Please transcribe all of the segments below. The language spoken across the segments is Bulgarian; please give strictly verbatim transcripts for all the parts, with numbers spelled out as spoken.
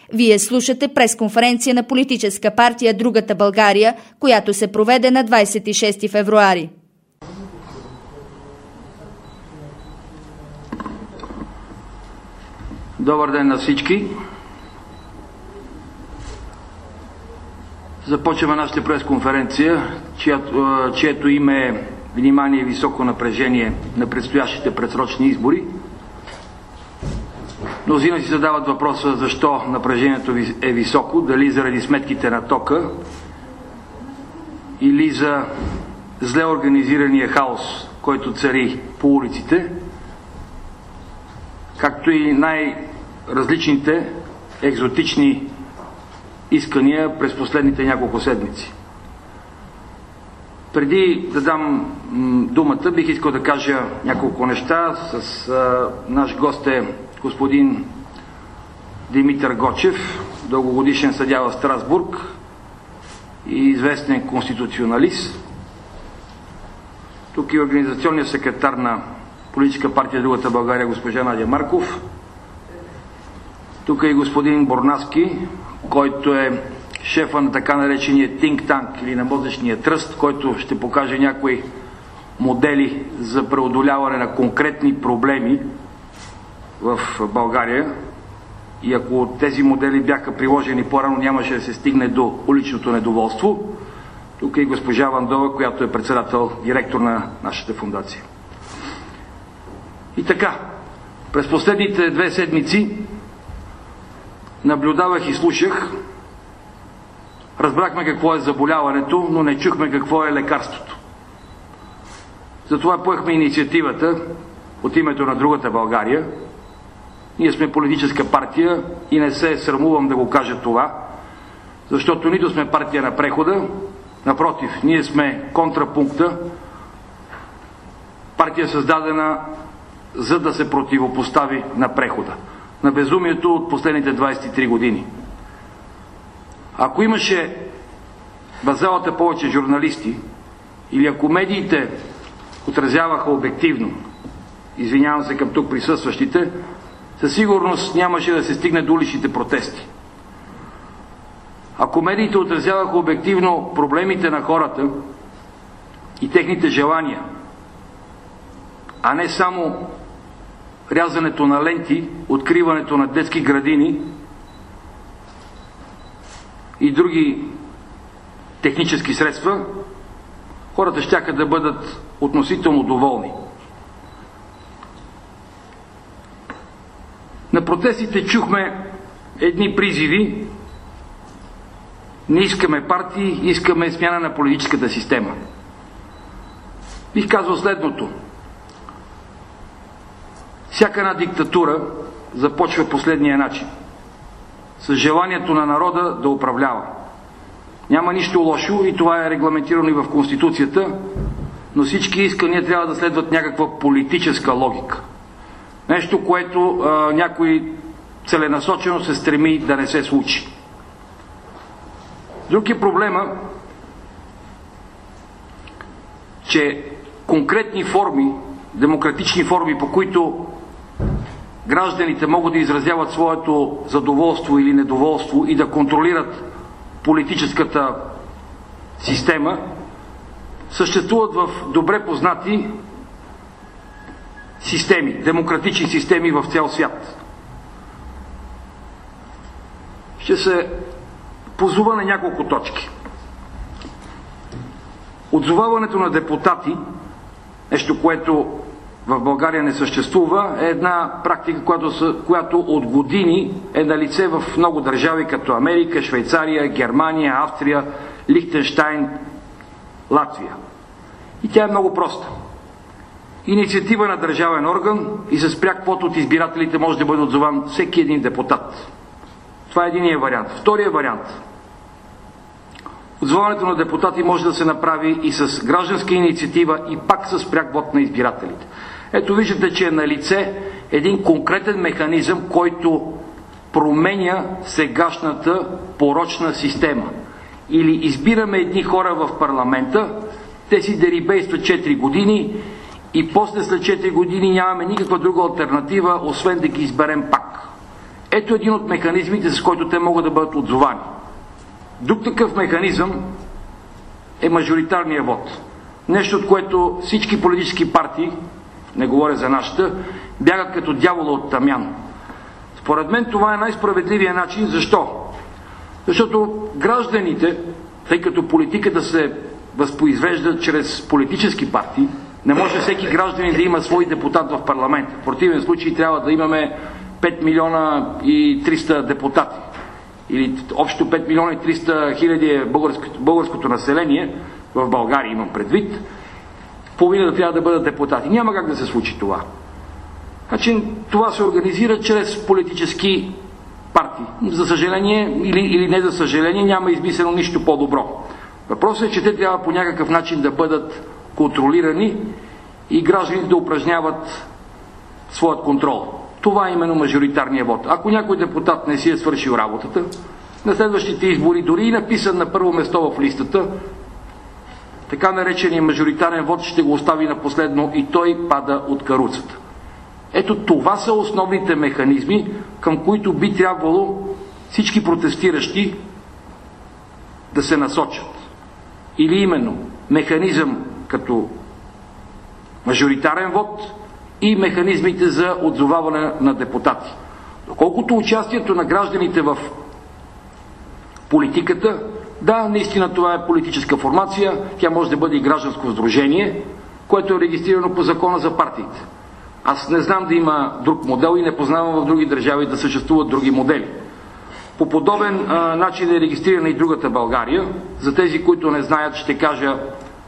Вие слушате пресконференция на политическа партия Другата България, която се проведе на двадесет и шести февруари. Добър ден на всички! Започваме нашата пресконференция, чието, чието име е внимание и високо напрежение на предстоящите предсрочни избори. Мнозина си задават въпроса защо напрежението е високо, дали заради сметките на тока или за зле организирания хаос, който цари по улиците, както и най-различните екзотични искания през последните няколко седмици. Преди да дам думата, бих искал да кажа няколко неща. С а, наш гост е господин Димитър Гочев, дългогодишен съдия в Страсбург и известен конституционалист. Тук е организационният секретар на Политическа партия Другата България госпожа Надя Марков. Тук е и господин Борнаски, който е шефа на така наречения think tank или на мозъчния тръст, който ще покаже някои модели за преодоляване на конкретни проблеми в България. И ако тези модели бяха приложени по-рано, нямаше да се стигне до уличното недоволство. Тук е и госпожа Вандова, която е председател, директор на нашата фундация. И така, през последните две седмици наблюдавах и слушах. Разбрахме какво е заболяването, но не чухме какво е лекарството. Затова поехме инициативата от името на Другата България. Ние сме политическа партия и не се срамувам да го кажа това, защото нито сме партия на прехода, напротив, ние сме контрапункта, партия създадена за да се противопостави на прехода, на безумието от последните двадесет и три години. Ако имаше в залата повече журналисти или ако медиите отразяваха обективно, извинявам се към тук присъстващите, със сигурност нямаше да се стигне до уличните протести. Ако медиите отразяваха обективно проблемите на хората и техните желания, а не само рязането на ленти, откриването на детски градини и други технически средства, хората щяха да бъдат относително доволни. На протестите чухме едни призиви: не искаме партии, искаме смяна на политическата система. Бих казал следното: всяка една диктатура започва последния начин, с желанието на народа да управлява. Няма нищо лошо и това е регламентирано и в Конституцията, но всички искания трябва да следват някаква политическа логика. Нещо, което а, някой целенасочено се стреми да не се случи. Друг е проблема, че конкретни форми, демократични форми, по които гражданите могат да изразяват своето задоволство или недоволство и да контролират политическата система, съществуват в добре познати системи, демократични системи в цял свят. Ще се позова на няколко точки. Отзоваването на депутати, нещо, което в България не съществува, е една практика, която, която от години е на лице в много държави, като Америка, Швейцария, Германия, Австрия, Лихтенщайн, Латвия. И тя е много проста. Инициатива на държавен орган и с пряк квота от избирателите може да бъде отзован всеки един депутат. Това е единият вариант. Вторият вариант. Отзоваването на депутати може да се направи и с гражданска инициатива и пак с пряк вот на избирателите. Ето виждате, че е на лице един конкретен механизъм, който променя сегашната порочна система. Или избираме едни хора в парламента, те си дерибействат четири години и после след четири години нямаме никаква друга алтернатива, освен да ги изберем пак. ето един от механизмите, с който те могат да бъдат отзовани. Друг такъв механизъм е мажоритарния вод. Нещо, от което всички политически партии, не говоря за нашата, бягат като дявола от тамян. Според мен това е най-справедливия начин. Защо? Защото гражданите, тъй като политиката се възпроизвежда чрез политически партии, не може всеки гражданин да има свой депутат в парламента. В противен случай трябва да имаме пет милиона и триста депутати. Или общо пет милиона и триста хиляди е българското, българското население, в България имам предвид, половина да трябва да бъдат депутати. Няма как да се случи това. Значи това се организира чрез политически партии. За съжаление или, или не за съжаление няма измислено нищо по-добро. Въпросът е, че те трябва по някакъв начин да бъдат контролирани и гражданите да упражняват своят контрол. Това е именно мажоритарния вод. Ако някой депутат не си е свършил работата, на следващите избори, дори и написан на първо место в листата, така наречения мажоритарен вод ще го остави на последно и той пада от каруцата. Ето това са основните механизми, към които би трябвало всички протестиращи да се насочат. Или именно механизъм като мажоритарен вод и механизмите за отзоваване на депутати. Доколкото участието на гражданите в политиката, да, наистина това е политическа формация, тя може да бъде и гражданско сдружение, което е регистрирано по закона за партиите. Аз не знам да има друг модел и не познавам в други държави да съществуват други модели. По подобен а, начин е регистрирана и другата България. За тези, които не знаят, ще кажа,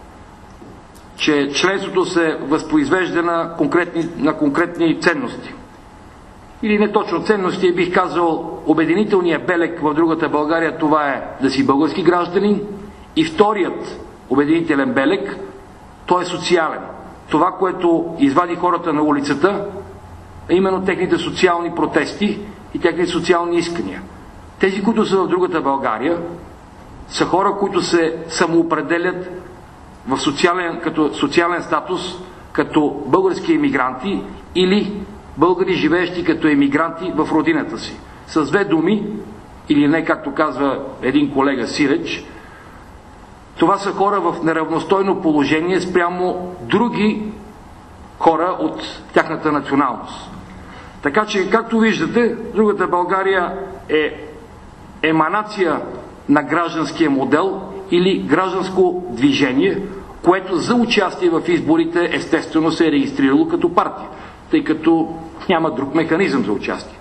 че членството се възпроизвежда на конкретни, на конкретни ценности. Или не точно ценности, бих казал, обединителният белег в другата България, това е да си български гражданин, и вторият обединителен белег, той е социален. Това, което извади хората на улицата, е именно техните социални протести и техните социални искания. Тези, които са в другата България, са хора, които се самоопределят в социален, като социален статус, като български емигранти или българи, живеещи като емигранти в родината си. С две думи, или не, както казва един колега Сиреч, това са хора в неравностойно положение спрямо други хора от тяхната националност. Така че, както виждате, другата България е еманация на гражданския модел или гражданско движение, което за участие в изборите естествено се е регистрирало като партия, тъй като няма друг механизъм за участие.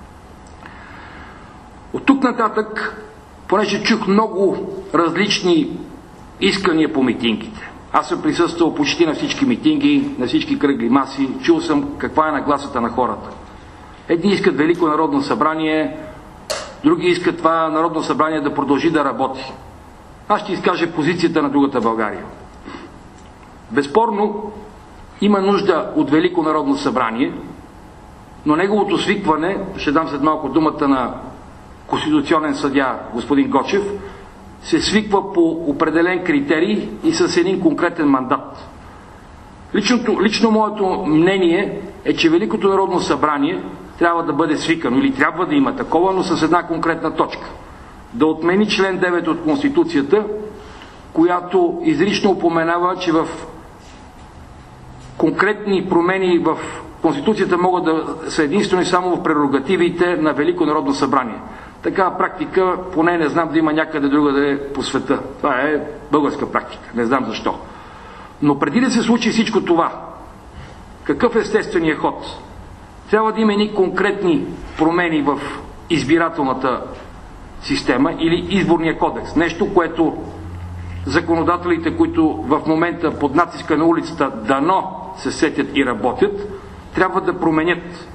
От тук нататък, понеже чух много различни искания по митингите. Аз съм присъствал почти на всички митинги, на всички кръгли маси, чул съм каква е нагласата на хората. Едни искат Велико народно събрание, други искат това Народно събрание да продължи да работи. Аз ще изкажа позицията на другата България. Безспорно има нужда от Велико народно събрание, но неговото свикване, ще дам след малко думата на конституционен съдия господин Гочев, се свиква по определен критерий и с един конкретен мандат. Личното, лично моето мнение е, че Великото народно събрание трябва да бъде свикано или трябва да има такова, но с една конкретна точка. Да отмени член девет от Конституцията, която изрично упоменава, че в конкретни промени в Конституцията могат да са единствено и само в прерогативите на Велико народно събрание. Такава практика, поне не знам да има някъде другаде по света. Това е българска практика. Не знам защо. Но преди да се случи всичко това, какъв е естественият ход? Трябва да има едни конкретни промени в избирателната система или изборния кодекс. Нещо, което законодателите, които в момента под натиска на улицата дано се сетят и работят, трябва да променят.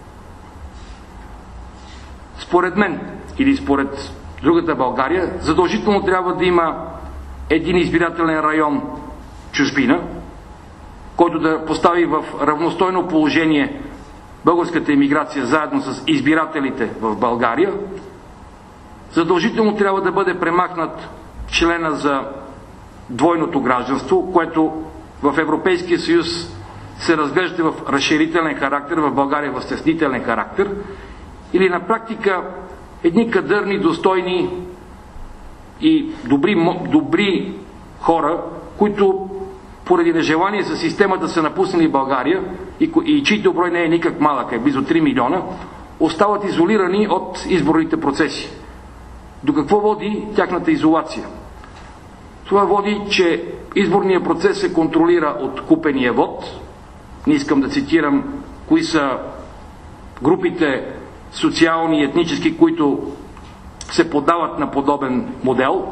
Според мен, или според другата България, задължително трябва да има един избирателен район чужбина, който да постави в равностойно положение българската емиграция заедно с избирателите в България. Задължително трябва да бъде премахнат члена за двойното гражданство, което в Европейския съюз се разглежда в разширителен характер, в България в стеснителен характер, или на практика едни кадърни, достойни и добри, добри хора, които поради нежелание за системата са напуснали България и, и чийто брой не е никак малък, е близо три милиона, остават изолирани от изборните процеси. До какво води тяхната изолация? Това води, че изборният процес се контролира от купения вод. Не искам да цитирам кои са групите социални и етнически, които се подават на подобен модел,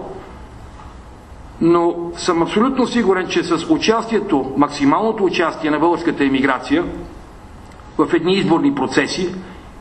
но съм абсолютно сигурен, че с участието, максималното участие на българската емиграция в едни изборни процеси,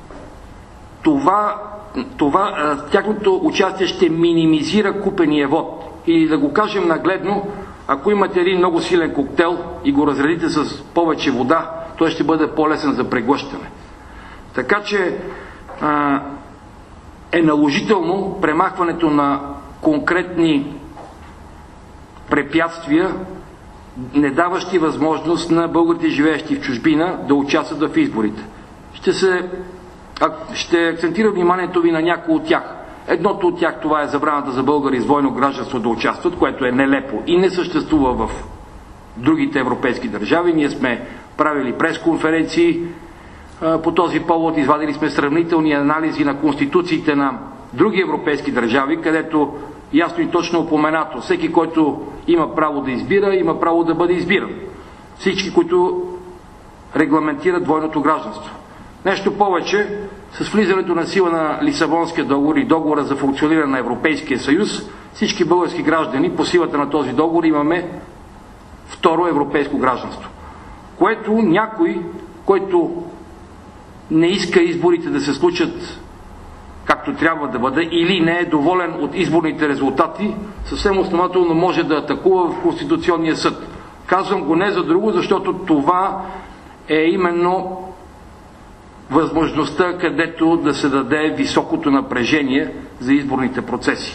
това, това, тяхното участие ще минимизира купения вод. Или да го кажем нагледно, ако имате един много силен коктейл и го разредите с повече вода, той ще бъде по-лесен за преглъщане. Така че а, е наложително премахването на конкретни препятствия, не даващи възможност на българите, живеещи в чужбина, да участват в изборите. Ще, се, ще акцентира вниманието ви на някои от тях. Едното от тях, това е забраната за българи с двойно гражданство да участват, което е нелепо и не съществува в другите европейски държави. Ние сме правили пресконференции по този повод, извадили сме сравнителни анализи на конституциите на други европейски държави, където ясно и точно упоменато, всеки, който има право да избира, има право да бъде избиран. Всички, които регламентират двойното гражданство. Нещо повече, с влизането на сила на Лисабонския договор и договора за функциониране на Европейския съюз, всички български граждани по силата на този договор имаме второ европейско гражданство. Което някой, който не иска изборите да се случат както трябва да бъде, или не е доволен от изборните резултати, съвсем основателно може да атакува в Конституционния съд. Казвам го не за друго, защото това е именно възможността, където да се даде високото напрежение за изборните процеси.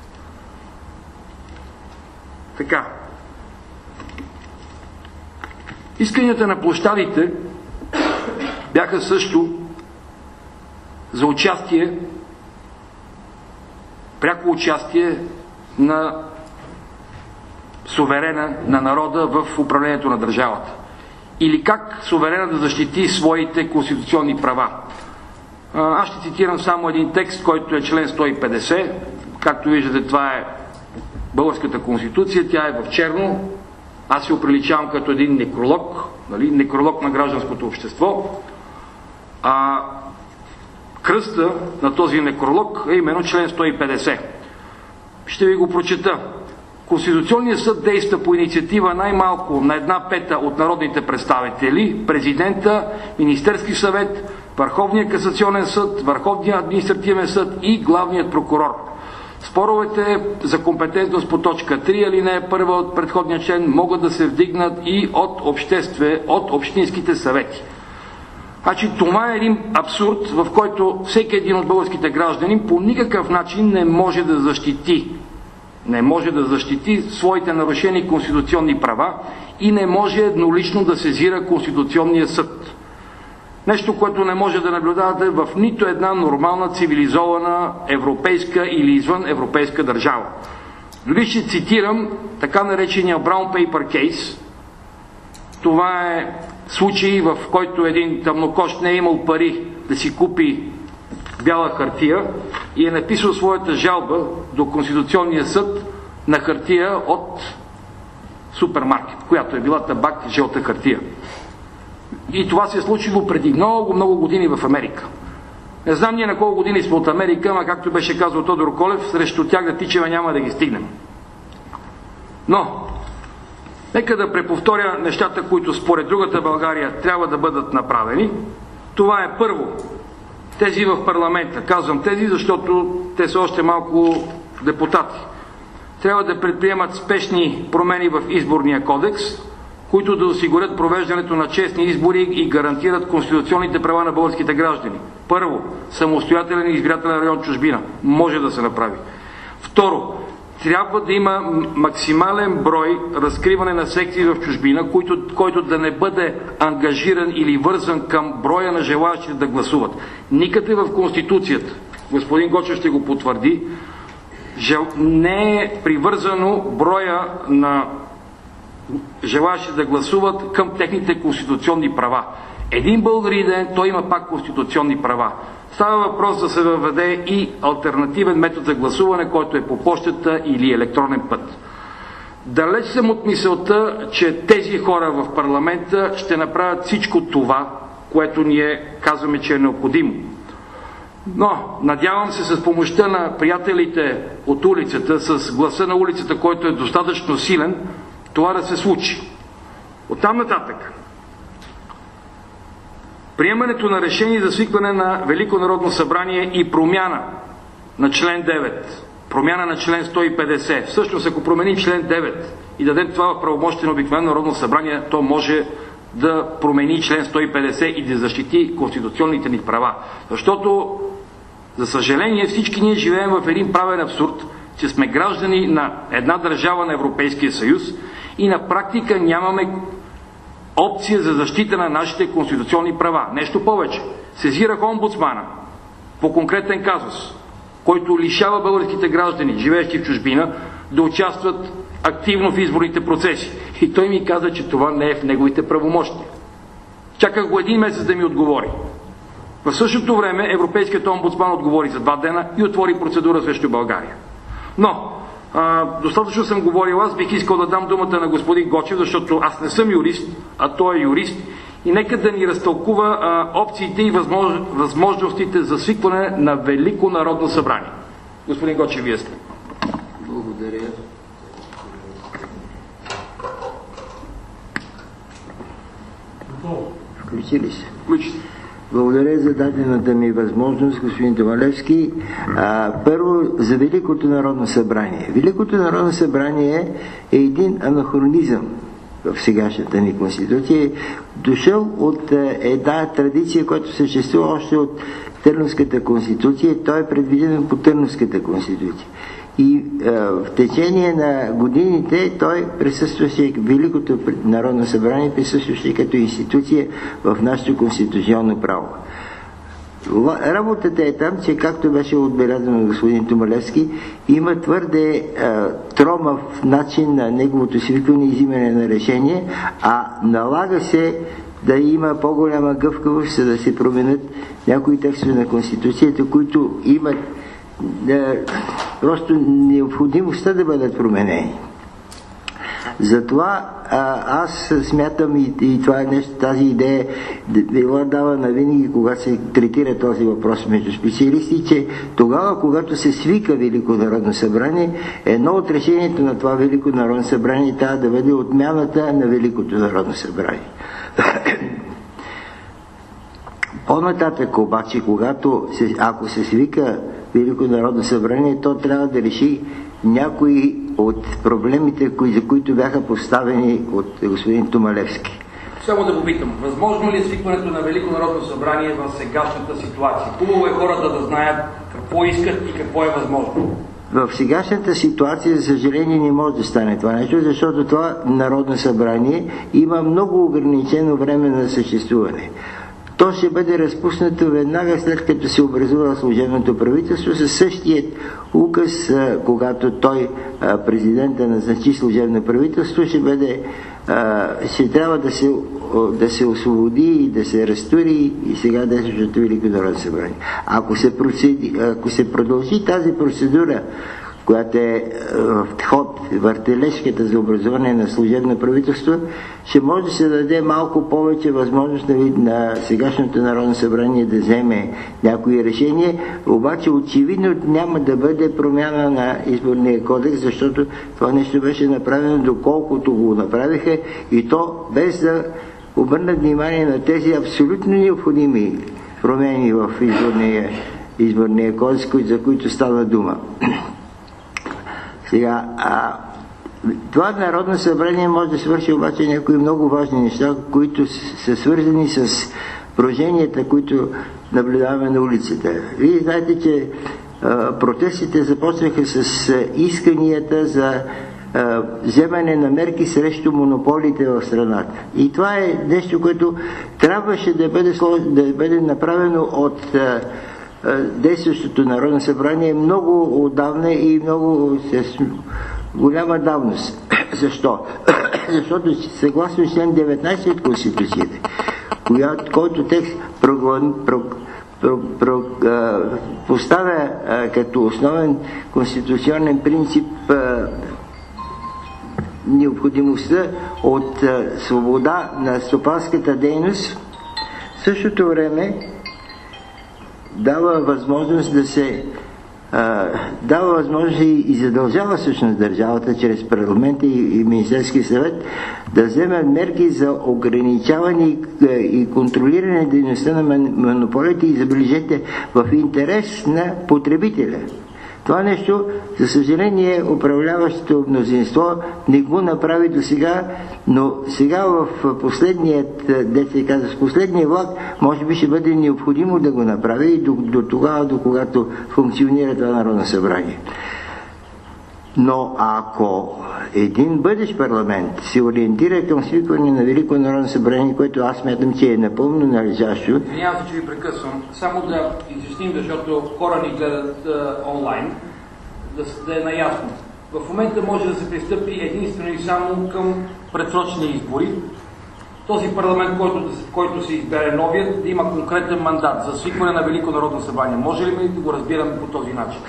Така. Исканията на площадите бяха също за участие, пряко участие на суверена, на народа в управлението на държавата. Или как суверена да защити своите конституционни права. Аз ще цитирам само един текст, който е член сто и петдесет. Както виждате, това е българската конституция, тя е в черно. Аз се оприличавам като един некролог, нали? Некролог на гражданското общество. А кръста на този некролог е именно член сто и петдесет. Ще ви го прочета. Конституционният съд действа по инициатива най-малко на една пета от народните представители, президента, Министерски съвет, Върховния касационен съд, Върховния административен съд и главният прокурор. Споровете за компетентност по точка три, алинея първа от предходния член могат да се вдигнат и от, обществе, от общинските съвети. Значи това е един абсурд, в който всеки един от българските граждани по никакъв начин не може да защити не може да защити своите нарушени конституционни права и не може еднолично да сезира Конституционния съд. Нещо, което не може да наблюдавате в нито една нормална, цивилизована, европейска или извън европейска държава. Дори ще цитирам така наречения Brown Paper Case. Това е случай, в който един тъмнокож не е имал пари да си купи бяла хартия и е написал своята жалба до Конституционния съд на хартия от супермаркет, която е била табак, жълта хартия. И това се е случило преди много, много години в Америка. Не знам ние на колко години сме от Америка, ама както беше казал Тодор Колев, срещу тях да тичаме няма да ги стигнем. Но, нека да преповторя нещата, които според другата България трябва да бъдат направени. Това е първо. Тези в парламента. Казвам тези, защото те са още малко депутати. Трябва да предприемат спешни промени в изборния кодекс, които да осигурят провеждането на честни избори и гарантират конституционните права на българските граждани. Първо, самостоятелен избирателен район чужбина. Може да се направи. Второ, трябва да има максимален брой разкриване на секции в чужбина, който, който да не бъде ангажиран или вързан към броя на желаящите да гласуват. Никъде в Конституцията, господин Гочев ще го потвърди, жел... не е привързано броя на желаящи да гласуват към техните конституционни права. Един българин, той има пак конституционни права. Става въпрос да се въведе и алтернативен метод за гласуване, който е по почтата или електронен път. Далеч съм от мисълта, че тези хора в парламента ще направят всичко това, което ние казваме, че е необходимо. Но, надявам се с помощта на приятелите от улицата, с гласа на улицата, който е достатъчно силен, това да се случи. Оттам нататък. Приемането на решение за свикване на Велико народно събрание и промяна на член девет, промяна на член сто и петдесет. Всъщност, ако променим член девет и дадем това в правомощие на обикновено народно събрание, то може да промени член сто и петдесет и да защити конституционните ни права. Защото, за съжаление, всички ние живеем в един правен абсурд, че сме граждани на една държава на Европейския съюз и на практика нямаме опция за защита на нашите конституционни права. Нещо повече. Сезирах омбудсмана по конкретен казус, който лишава българските граждани, живеещи в чужбина, да участват активно в изборните процеси. И той ми каза, че това не е в неговите правомощия. Чаках го един месец да ми отговори. В същото време Европейският омбудсман отговори за два дена и отвори процедура срещу България. Но, а, достатъчно съм говорил, аз бих искал да дам думата на господин Гочев, защото аз не съм юрист, а той е юрист, и нека да ни разтълкува а, опциите и възмож... възможностите за свикване на Велико народно събрание. Господин Гочев, вие сте. Благодаря. Включи ли се? Включи се. Благодаря за дадената ми възможност, господин Томалевски. А, първо, за Великото народно събрание. Великото народно събрание е един анахронизъм в сегашната ни конституция, дошъл от една традиция, която съществува още от Търновската конституция. Той е предвиден по Търновската конституция. И е, в течение на годините той присъстваше, Великото народно събрание присъстваше като институция в нашето конституционно право. Работата е там, че, както беше отбелязано господин Томалевски, има твърде е, тромав начин на неговото свикване и взимане на решение, а налага се да има по-голяма гъвкавост, за да се променят някои текстове на Конституцията, които имат да, просто необходимостта да бъдат променени. Затова а, аз смятам и, и това е нещо, тази идея била давана винаги, когато се третира този въпрос между специалисти, че тогава, когато се свика Велико народно събрание, едно от решението на това Велико народно събрание трябва да бъде отмяната на Великото народно събрание. По-нататък обаче, когато се, ако се свика Велико народно събрание, то трябва да реши някои от проблемите, кои, за които бяха поставени от господин Томалевски. Само да попитам, възможно ли е свикването на Велико народно събрание в сегашната ситуация? Хубаво е хората да знаят какво искат и какво е възможно. В сегашната ситуация, за съжаление, не може да стане това нещо, защото това народно събрание има много ограничено време на съществуване. То ще бъде разпуснато веднага след като се образува служебното правителство със същият указ, когато той, президента, назначи служебно правителство, ще бъде, ще трябва да се, да се освободи и да се разтури и сега действащото Велико народно събрание. Ако се, процеди, ако се продължи тази процедура, която е в ход, въртележката за образование на служебно правителство, ще може да се даде малко повече възможност на, на сегашното Народно събрание да вземе някои решения, обаче очевидно няма да бъде промяна на изборния кодекс, защото това нещо беше направено доколкото го направиха, и то без да обърнат внимание на тези абсолютно необходими промени в изборния, изборния кодекс, за които става дума. Сега, а, това Народно събрание може да свърши обаче някои много важни неща, които са свързани с броженията, които наблюдаваме на улицата. Вие знаете, че протестите започнаха с исканията за вземане на мерки срещу монополите в страната. И това е нещо, което трябваше да бъде, да бъде направено от действащото Народно събрание много отдавна и много с голяма давност. Защо? Защото съгласно член деветнайсет от Конституцията, който текст проглан, про, про, про, а, поставя а, като основен конституционен принцип а, необходимостта от а, свобода на стопанската дейност, в същото време дава възможност да се а, дава възможност и, и задължава всъщност държавата чрез парламента и, и Министерския съвет да вземат мерки за ограничаване и, и контролиране на дейността на монополите и, забележете, в интерес на потребителя. Това нещо, за съжаление, управляващото мнозинство не го направи до сега, но сега в последният, деца каза, в последния влак, може би ще бъде необходимо да го направи и до, до тогава, до когато функционира това Народно събрание. Но ако един бъдещ парламент се ориентира към свикване на Велико народно събрание, което аз смятам, че е напълно належащо. Извинявам се, че ви прекъсвам. Само да изясним, защото хора ни гледат а, онлайн, да, да е наясно. В момента може да се пристъпи единствено и само към предсрочни избори. Този парламент, който, който се избере новият, да има конкретен мандат за свикване на Велико народно събрание. Може ли ми да го разбираме по този начин?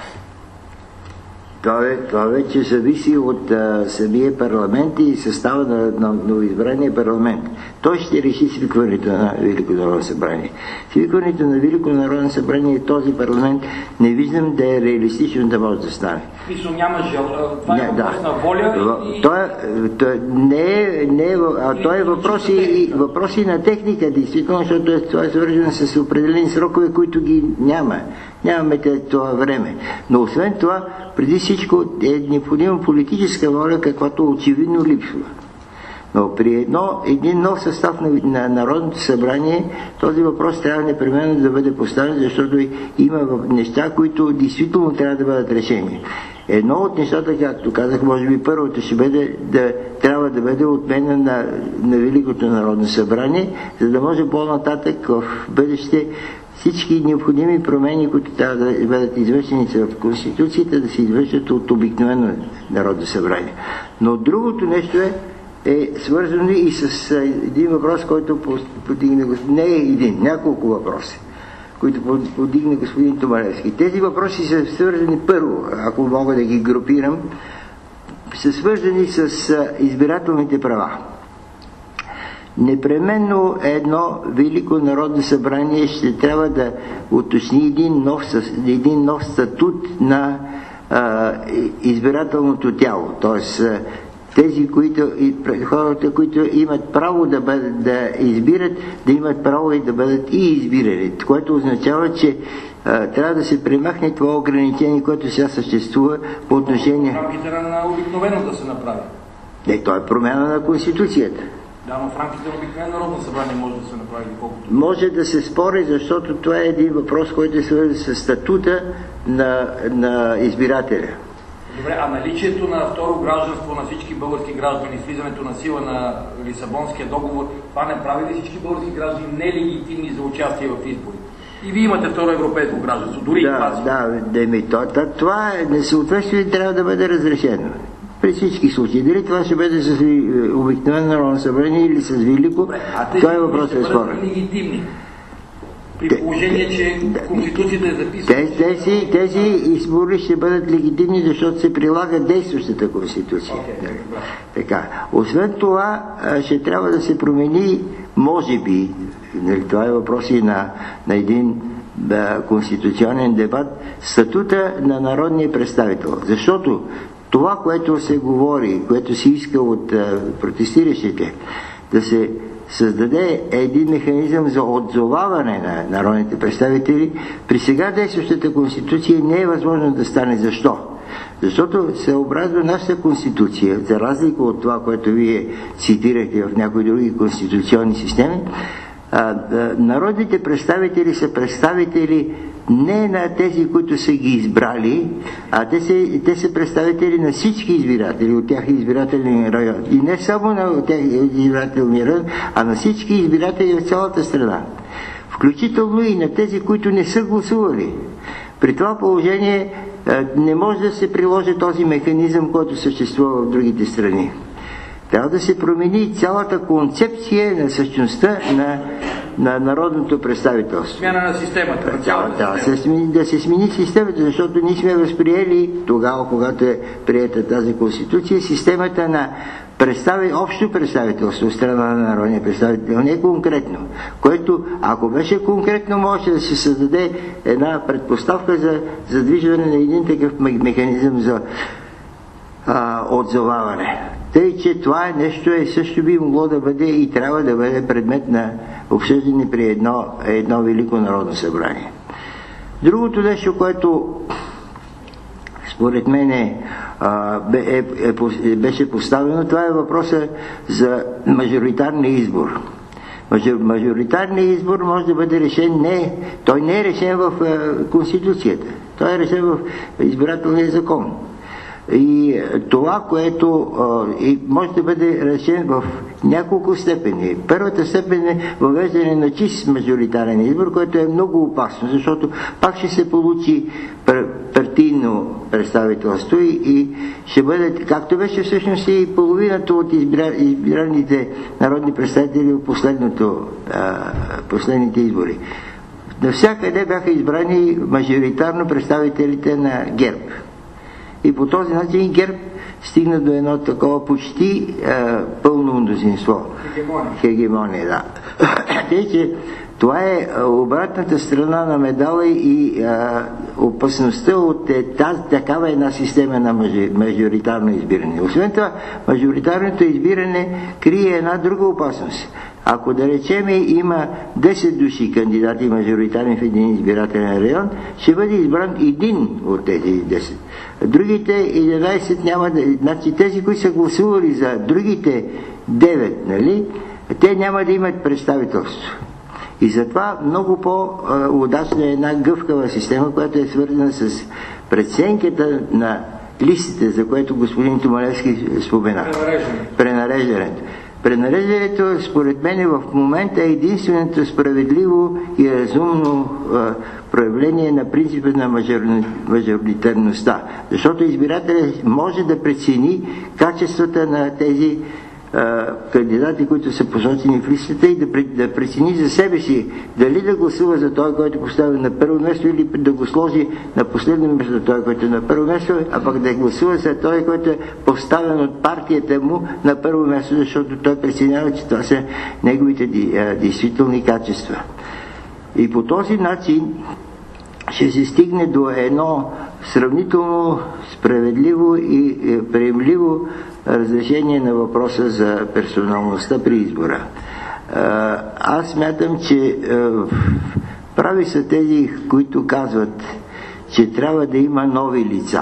Това, това вече зависи от а, самия парламент и състава на, на новоизбрания парламент. Той ще реши свикването на Велико народно събрание. Свикването на Велико народно събрание този парламент не виждам да е реалистично да може да стане. Мисля, няма жел. Това е въпрос да. на воля и... Той, той, не е, не е, а той е въпроси, въпроси на техника, действително, защото това е свързано с определени срокове, които ги няма. Нямаме това време. Но освен това, преди всичко е необходима политическа воля, каквато очевидно липсва. Но при едно, един нов състав на, на Народното събрание този въпрос трябва непременно да бъде поставен, защото има неща, които действително трябва да бъдат решени. Едно от нещата, както казах, може би първото ще бъде да трябва да бъде отмена на, на Великото народно събрание, за да може по-нататък в бъдеще всички необходими промени, които трябва да бъдат извършени в Конституцията, да се извършат от обикновено Народно събрание. Но другото нещо е, е свързано и с един въпрос, който подигна господин... Не е един, няколко въпроси, които подигна господин Томалевски. Тези въпроси са свързани първо, ако мога да ги групирам, са свързани с избирателните права. Непременно едно Велико народно събрание ще трябва да уточни един нов, един нов статут на а, избирателното тяло. Тоест, тези, които, хората, които имат право да, бъдат, да избират, да имат право и да бъдат и избирани. Което означава, че а, трябва да се премахне това ограничение, което сега съществува по отношение... В рамките на обикновено да се направи. Не, то е промяна на Конституцията. Да, но в рамките на обикновено народно събрание може да се направи колкото... Може да се спори, защото това е един въпрос, който е свързан с статута на, на избирателя. Добре, а наличието на второ гражданство на всички български граждани, влизането на сила на Лисабонския договор, това не прави ли всички български граждани нелегитимни за участие в избори? И вие имате второ европейско гражданство, дори да, и това. Да, да, ми, това, това несъответствие трябва да бъде разрешено. При всички случаи. Дали това ще бъде с обикновено народно събрание или с Велико, това е въпрос е спорен. Легитимни. При положение, че Конституцията е записана... Тези, тези, тези избори ще бъдат легитимни, защото се прилага действащата Конституция. Okay, така. Освен това, ще трябва да се промени, може би, това е въпрос и на, на един да, конституционен дебат, статута на народния представител. Защото това, което се говори, което се иска от а, протестиращите, да се създаде един механизъм за отзоваване на народните представители, при сега действащата Конституция не е възможно да стане. Защо? Защото съобразно нашата Конституция, за разлика от това, което вие цитирахте в някои други конституционни системи, а, а, народните представители са представители не на тези, които са ги избрали, а те са, те са представители на всички избиратели от тях избирателен район. И не само на тях избирателния район, а на всички избиратели в цялата страна. Включително и на тези, които не са гласували. При това положение не може да се приложи този механизъм, който съществува в другите страни. Трябва да се промени цялата концепция на същността на, на народното представителство. Смяна на системата. Да, да, система. да се смени системата, защото ние сме възприели тогава, когато е приета тази конституция, системата на представи, общо представителство от страна на народния представител, не конкретно, което, ако беше конкретно, може да се създаде една предпоставка за задвижване на един такъв механизъм за а, отзоваване. Тъй, че това е нещо, е, също би могло да бъде и трябва да бъде предмет на обсъждане при едно, едно велико народно събрание. Другото нещо, което според мен е, е, е, беше поставено, това е въпроса за мажоритарния избор. Мажоритарният избор може да бъде решен не, той не е решен в Конституцията, той е решен в избирателния закон. И това, което и може да бъде решен в няколко степени. Първата степен е въвеждане на чист мажоритарен избор, което е много опасно, защото пак ще се получи партийно представителство и, и ще бъде, както беше всъщност и половината от избира, избираните народни представители в последното, а, последните избори. Навсякъде бяха избрани мажоритарно представителите на ГЕРБ. И по този начин ГЕРБ стигна до едно такова почти а, пълно мнозинство. Хегемония. Хегемония, да. Тъй, че това е обратната страна на медала и а, опасността от е, тази, такава една система на мажоритарно избиране. Освен това, мажоритарното избиране крие една друга опасност. Ако да речеме има десет души кандидати мажоритарни в един избирателен район, ще бъде избран един от тези десет. Другите единайсет няма да... Значи тези, които са гласували за другите девет, нали, те няма да имат представителство. И затова много по-удачна е една гъвкава система, която е свързана с преценката на листите, за което господин Томалевски спомена. Пренареждането. Пренареждането, според мен, в момента е единственото справедливо и разумно а, проявление на принципа на мажоритарността. Защото избирателят може да прецени качествата на тези а, кандидати, които са посочени в листата и да, да прецени за себе си дали да гласува за той, който поставя на първо место, или да го сложи на последно место той, който е на първо место, а пък да гласува за той, който е поставен от партията му на първо место, защото той преценява, че това са неговите действителни качества. И по този начин ще се стигне до едно сравнително справедливо и приемливо разрешение на въпроса за персоналността при избора. Аз смятам, че прави са тези, които казват, че трябва да има нови лица.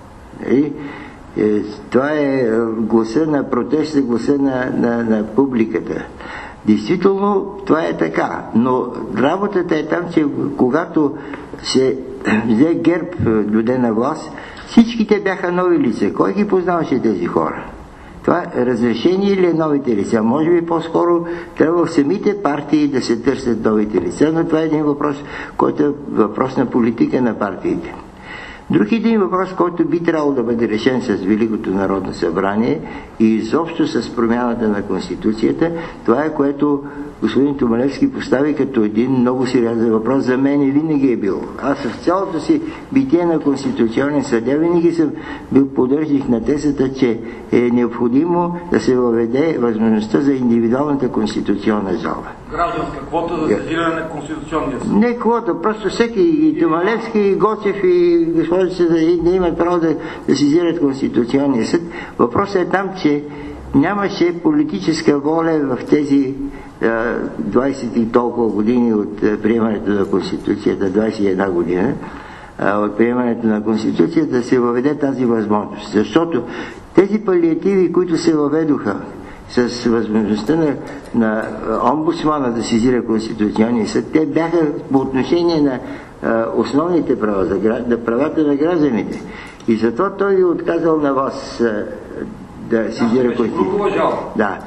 Това е гласа на протеста, гласа на, на, на публиката. Действително това е така, но работата е там, че когато се взе ГЕРБ дойде на власт, всичките бяха нови лица. Кой ги познаваше тези хора? Това разрешение или новите лица? Може би по-скоро трябва в самите партии да се търсят новите лица, но това е един въпрос, който е въпрос на политика на партиите. Друг един въпрос, който би трябвало да бъде решен с Великото народно събрание и изобщо с промяната на Конституцията, това е, което господин Томалевски постави като един много сериозен въпрос. За мен и винаги е бил. Аз в цялото си битие на Конституционен съдия винаги съм бил поддържих на тезата, че е необходимо да се въведе възможността за индивидуалната конституционна зала. Гражданска квота за сезиране на Конституционния съд. Не квота, просто всеки, и Томалевски, и Гоцев, и госпожица да, да имат право да, да сезират Конституционния съд. Въпросът е там, че нямаше политическа воля в тези двайсет и толкова години от приемането на Конституцията, двайсет и една година от приемането на Конституцията, да се въведе тази възможност. Защото тези палиативи, които се въведоха с възможността на, на омбудсмана да сезира Конституционния съд, те бяха по отношение на основните права, за правата на гражданите. И затова той ви отказал на вас да сезира Конституцията. Да.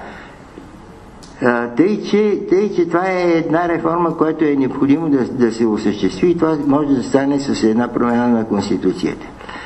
Тъй че, тъй, че това е една реформа, която е необходимо да, да се осъществи, и това може да стане с една промяна на Конституцията.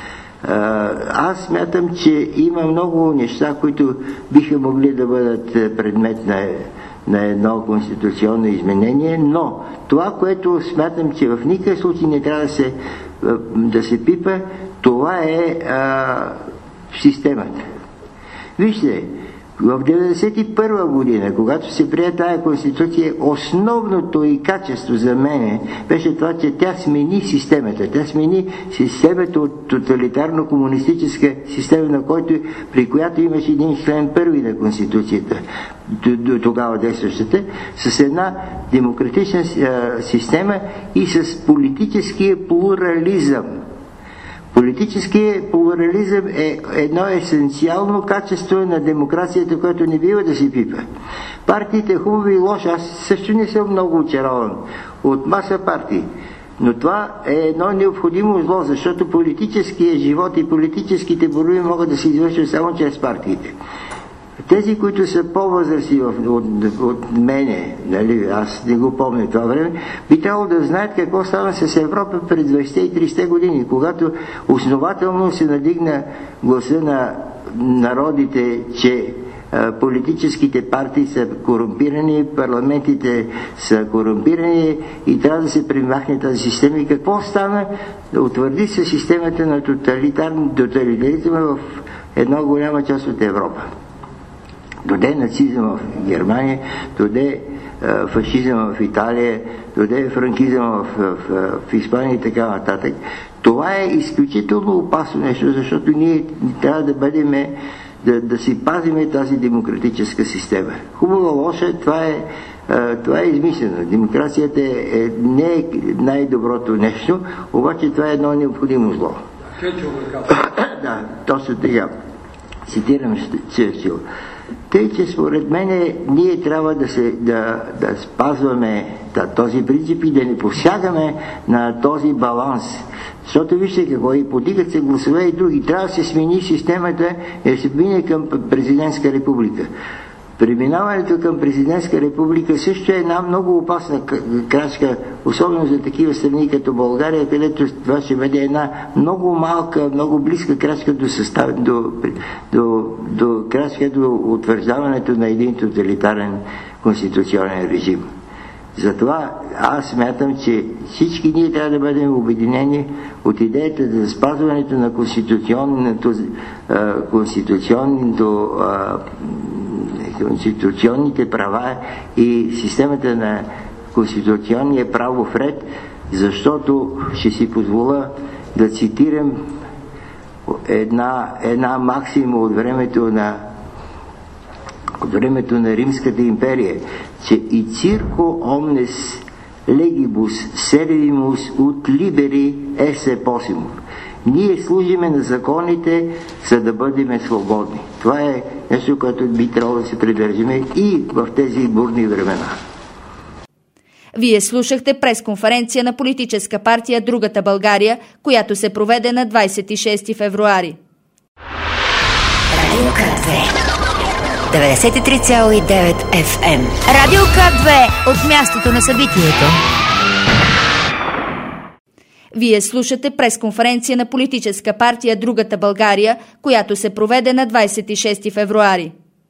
Аз смятам, че има много неща, които биха могли да бъдат предмет на, на едно конституционно изменение, но това, което смятам, че в никакъв случай не трябва да се, да се пипа, това е а, системата. Вижте, в деветдесет и първа година, когато се прие тая конституция, основното и качество за мен беше това, че тя смени системата. Тя смени системата от тоталитарно-комунистическа система, на който, при която имаше един член първи на конституцията, до, до тогава действащата, с една демократична а, система и с политическия плурализъм. Политическият плурализъм е едно есенциално качество на демокрацията, което не бива да се пипа. Партиите хубави и лоши, аз също не съм много очарован от маса партии, но това е едно необходимо зло, защото политическият живот и политическите борби могат да се извършват само чрез партиите. Тези, които са по-възрастни от, от, от мене, нали, аз не го помня това време, би трябвало да знаят какво става с Европа през двайсетте и трийсетте години, когато основателно се надигна гласа на народите, че а, политическите партии са корумпирани, парламентите са корумпирани и трябва да се премахне тази система. И какво стана? Утвърди се системата на тоталитаризма в една голяма част от Европа. Доде нацизъм в Германия, доде е, фашизъм в Италия, доде франкизъм в, в, в, в Испания и така нататък. Това е изключително опасно нещо, защото ние трябва да бъдем, да, да си пазиме тази демократическа система. Хубава, лоша, това е, е, това е измислено. Демокрацията е, е, не е най-доброто нещо, обаче това е едно необходимо зло. Да, точно така. Цитирам Черчил. Тъй, че според мен ние трябва да, се, да, да спазваме да, този принцип и да не посягаме на този баланс. Защото вижте какво, и подигат се гласове и други. Трябва да се смени системата и да се мине към президентска република. Преминаването към президентска република също е една много опасна крачка, особено за такива страни като България, където това ще бъде една много малка, много близка крачка до, състав, до, до, до, крачка до утвърждаването на един тоталитарен конституционен режим. Затова аз смятам, че всички ние трябва да бъдем обединени от идеята за спазването на конституционното, конституционното конституционните права и системата на конституционния правов ред, защото ще си позволя да цитирам една, една максима от времето на от времето на Римската империя, че и цирко омнес легибус сервимус ut liberi esse possimus. Ние служиме на законите, за да бъдем свободни. Това е нещо, което би трябвало да се придържиме и в тези бурни времена. Вие слушахте пресконференция на политическа партия Другата България, която се проведе на двайсет и шести февруари. Радио К две деветдесет и три цяло и девет Еф Ем. Радио К две от мястото на събитието. Вие слушате пресконференция на политическа партия Другата България, която се проведе на двайсет и шести февруари.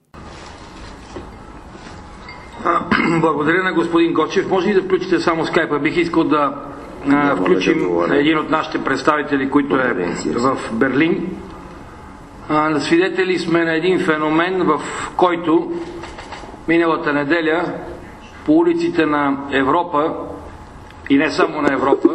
Благодаря на господин Гочев. Може ли да включите само скайпа? Бих искал да а, включим да един от нашите представители, който е в Берлин. А, свидетели сме на един феномен, в който миналата неделя по улиците на Европа и не само на Европа,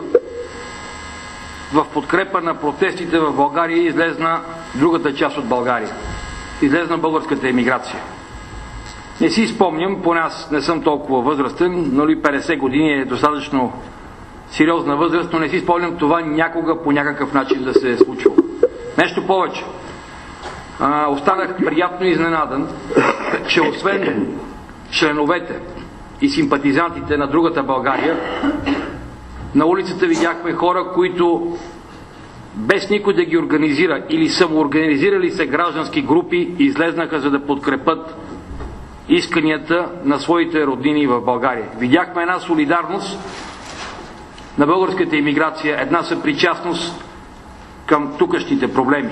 в подкрепа на протестите в България излезна другата част от България. Излезна българската емиграция. Не си спомням, поне аз не съм толкова възрастен, но ли петдесет години е достатъчно сериозна възраст, но не си спомням това някога по някакъв начин да се е случило. Нещо повече. А, останах приятно изненадан, че освен членовете и симпатизантите на Другата България, На улицата видяхме хора, които без никой да ги организира или самоорганизирали се граждански групи, излезнаха за да подкрепят исканията на своите роднини в България. Видяхме една солидарност на българската имиграция, една съпричастност към тукащите проблеми.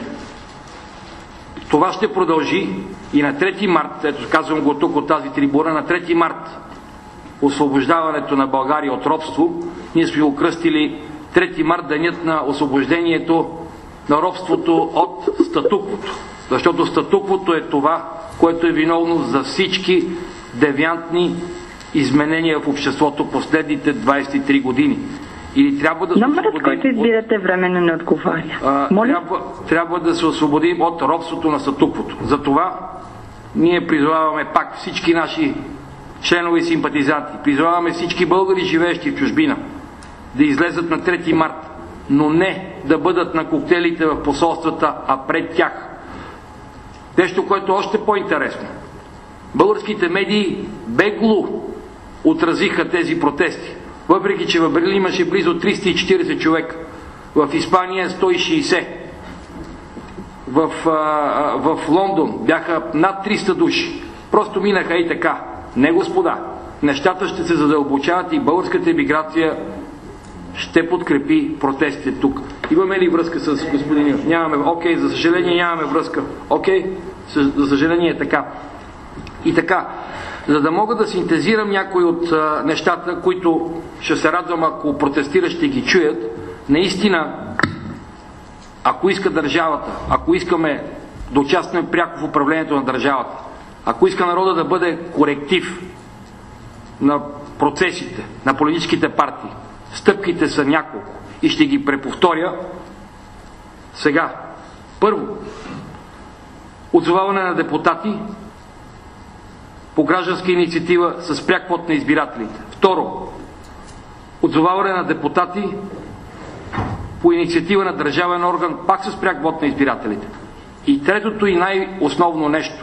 Това ще продължи и на трети март, ето казвам го тук от тази трибуна, на трети март, освобождаването на България от робство, ние сме го кръстили трети март, денят на освобождението на робството от статуквото. Защото статуквото е това, което е виновно за всички девиантни изменения в обществото последните двадесет и три години. Или трябва да се Номерът, който избирате, временно не отговаря. А, трябва, трябва да се освободим от робството на статуквото. Затова ние призоваваме пак всички наши членове и симпатизанти, призоваваме всички българи, живеещи в чужбина, да излезат на трети март, но не да бъдат на коктейлите в посолствата, а пред тях. Нещо, което е още по-интересно. Българските медии бегло отразиха тези протести. Въпреки че в Берлин имаше близо триста и четиридесет човека, в Испания сто и шейсет, в, а, в Лондон бяха над триста души. Просто минаха и така. Не, господа, нещата ще се задълбочават и българската емиграция ще подкрепи протестите тук. Имаме ли връзка с господин? Нямаме. Окей, за съжаление нямаме връзка. Окей, за съжаление е така. И така, за да мога да синтезирам някои от а, нещата, които ще се радвам, ако протестиращите ги чуят, наистина, ако иска държавата, ако искаме да участваме пряко в управлението на държавата, ако иска народа да бъде коректив на процесите, на политическите партии, стъпките са няколко и ще ги преповторя сега. Първо, отзоваване на депутати по гражданска инициатива с пряк вод на избирателите. Второ, отзоваване на депутати по инициатива на държавен орган, пак с пряк вод на избирателите. И третото и най-основно нещо,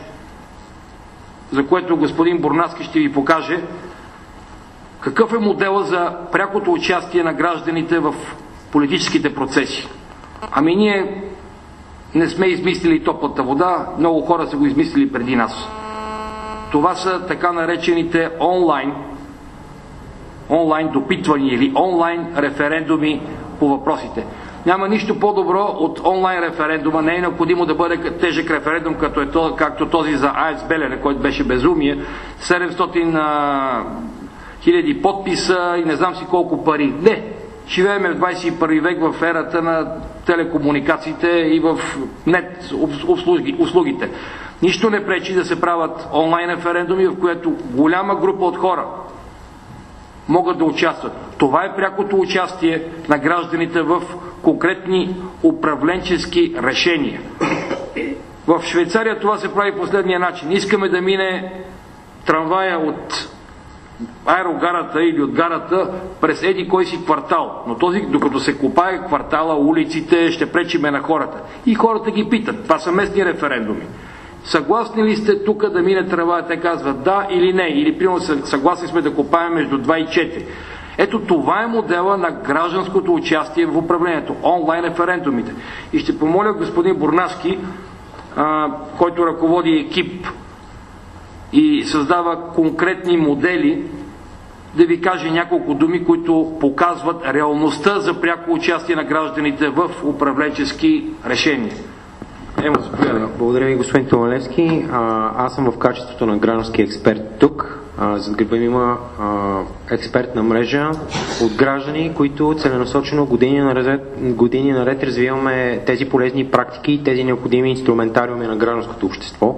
за което господин Борнаски ще ви покаже какъв е модела за прякото участие на гражданите в политическите процеси. Ами ние не сме измислили топлата вода, много хора са го измислили преди нас. Това са така наречените онлайн, онлайн допитвания или онлайн референдуми по въпросите. Няма нищо по-добро от онлайн референдума. Не е необходимо да бъде тежък референдум, като е то, както този за АЕЦ Белене, който беше безумие. седемстотин хиляди подписа и не знам си колко пари. Не! Живееме в двадесет и първи век в ерата на телекомуникациите и в нет услуги, услугите. Нищо не пречи да се правят онлайн референдуми, в което голяма група от хора могат да участват. Това е прякото участие на гражданите в конкретни управленчески решения. В Швейцария това се прави последния начин. Искаме да мине трамвая от аерогарата или от гарата през еди кой си квартал. Но този, докато се копае квартала, улиците, ще пречиме на хората. И хората ги питат. Това са местни референдуми. Съгласни ли сте тук да мине трамвая? Те казват да или не. Или примерно съгласни сме да копаем между два и четири. Ето това е модела на гражданското участие в управлението. Онлайн референдумите. И ще помоля господин Борнаски, а, който ръководи екип и създава конкретни модели, да ви каже няколко думи, които показват реалността за пряко участие на гражданите в управленчески решения. Емо, Благодаря ви, господин Томалевски. Аз съм в качеството на граждански експерт тук. Зад гърба ми има експертна мрежа от граждани, които целенасочено години наред, години наред развиваме тези полезни практики и тези необходими инструментариуми на гражданското общество.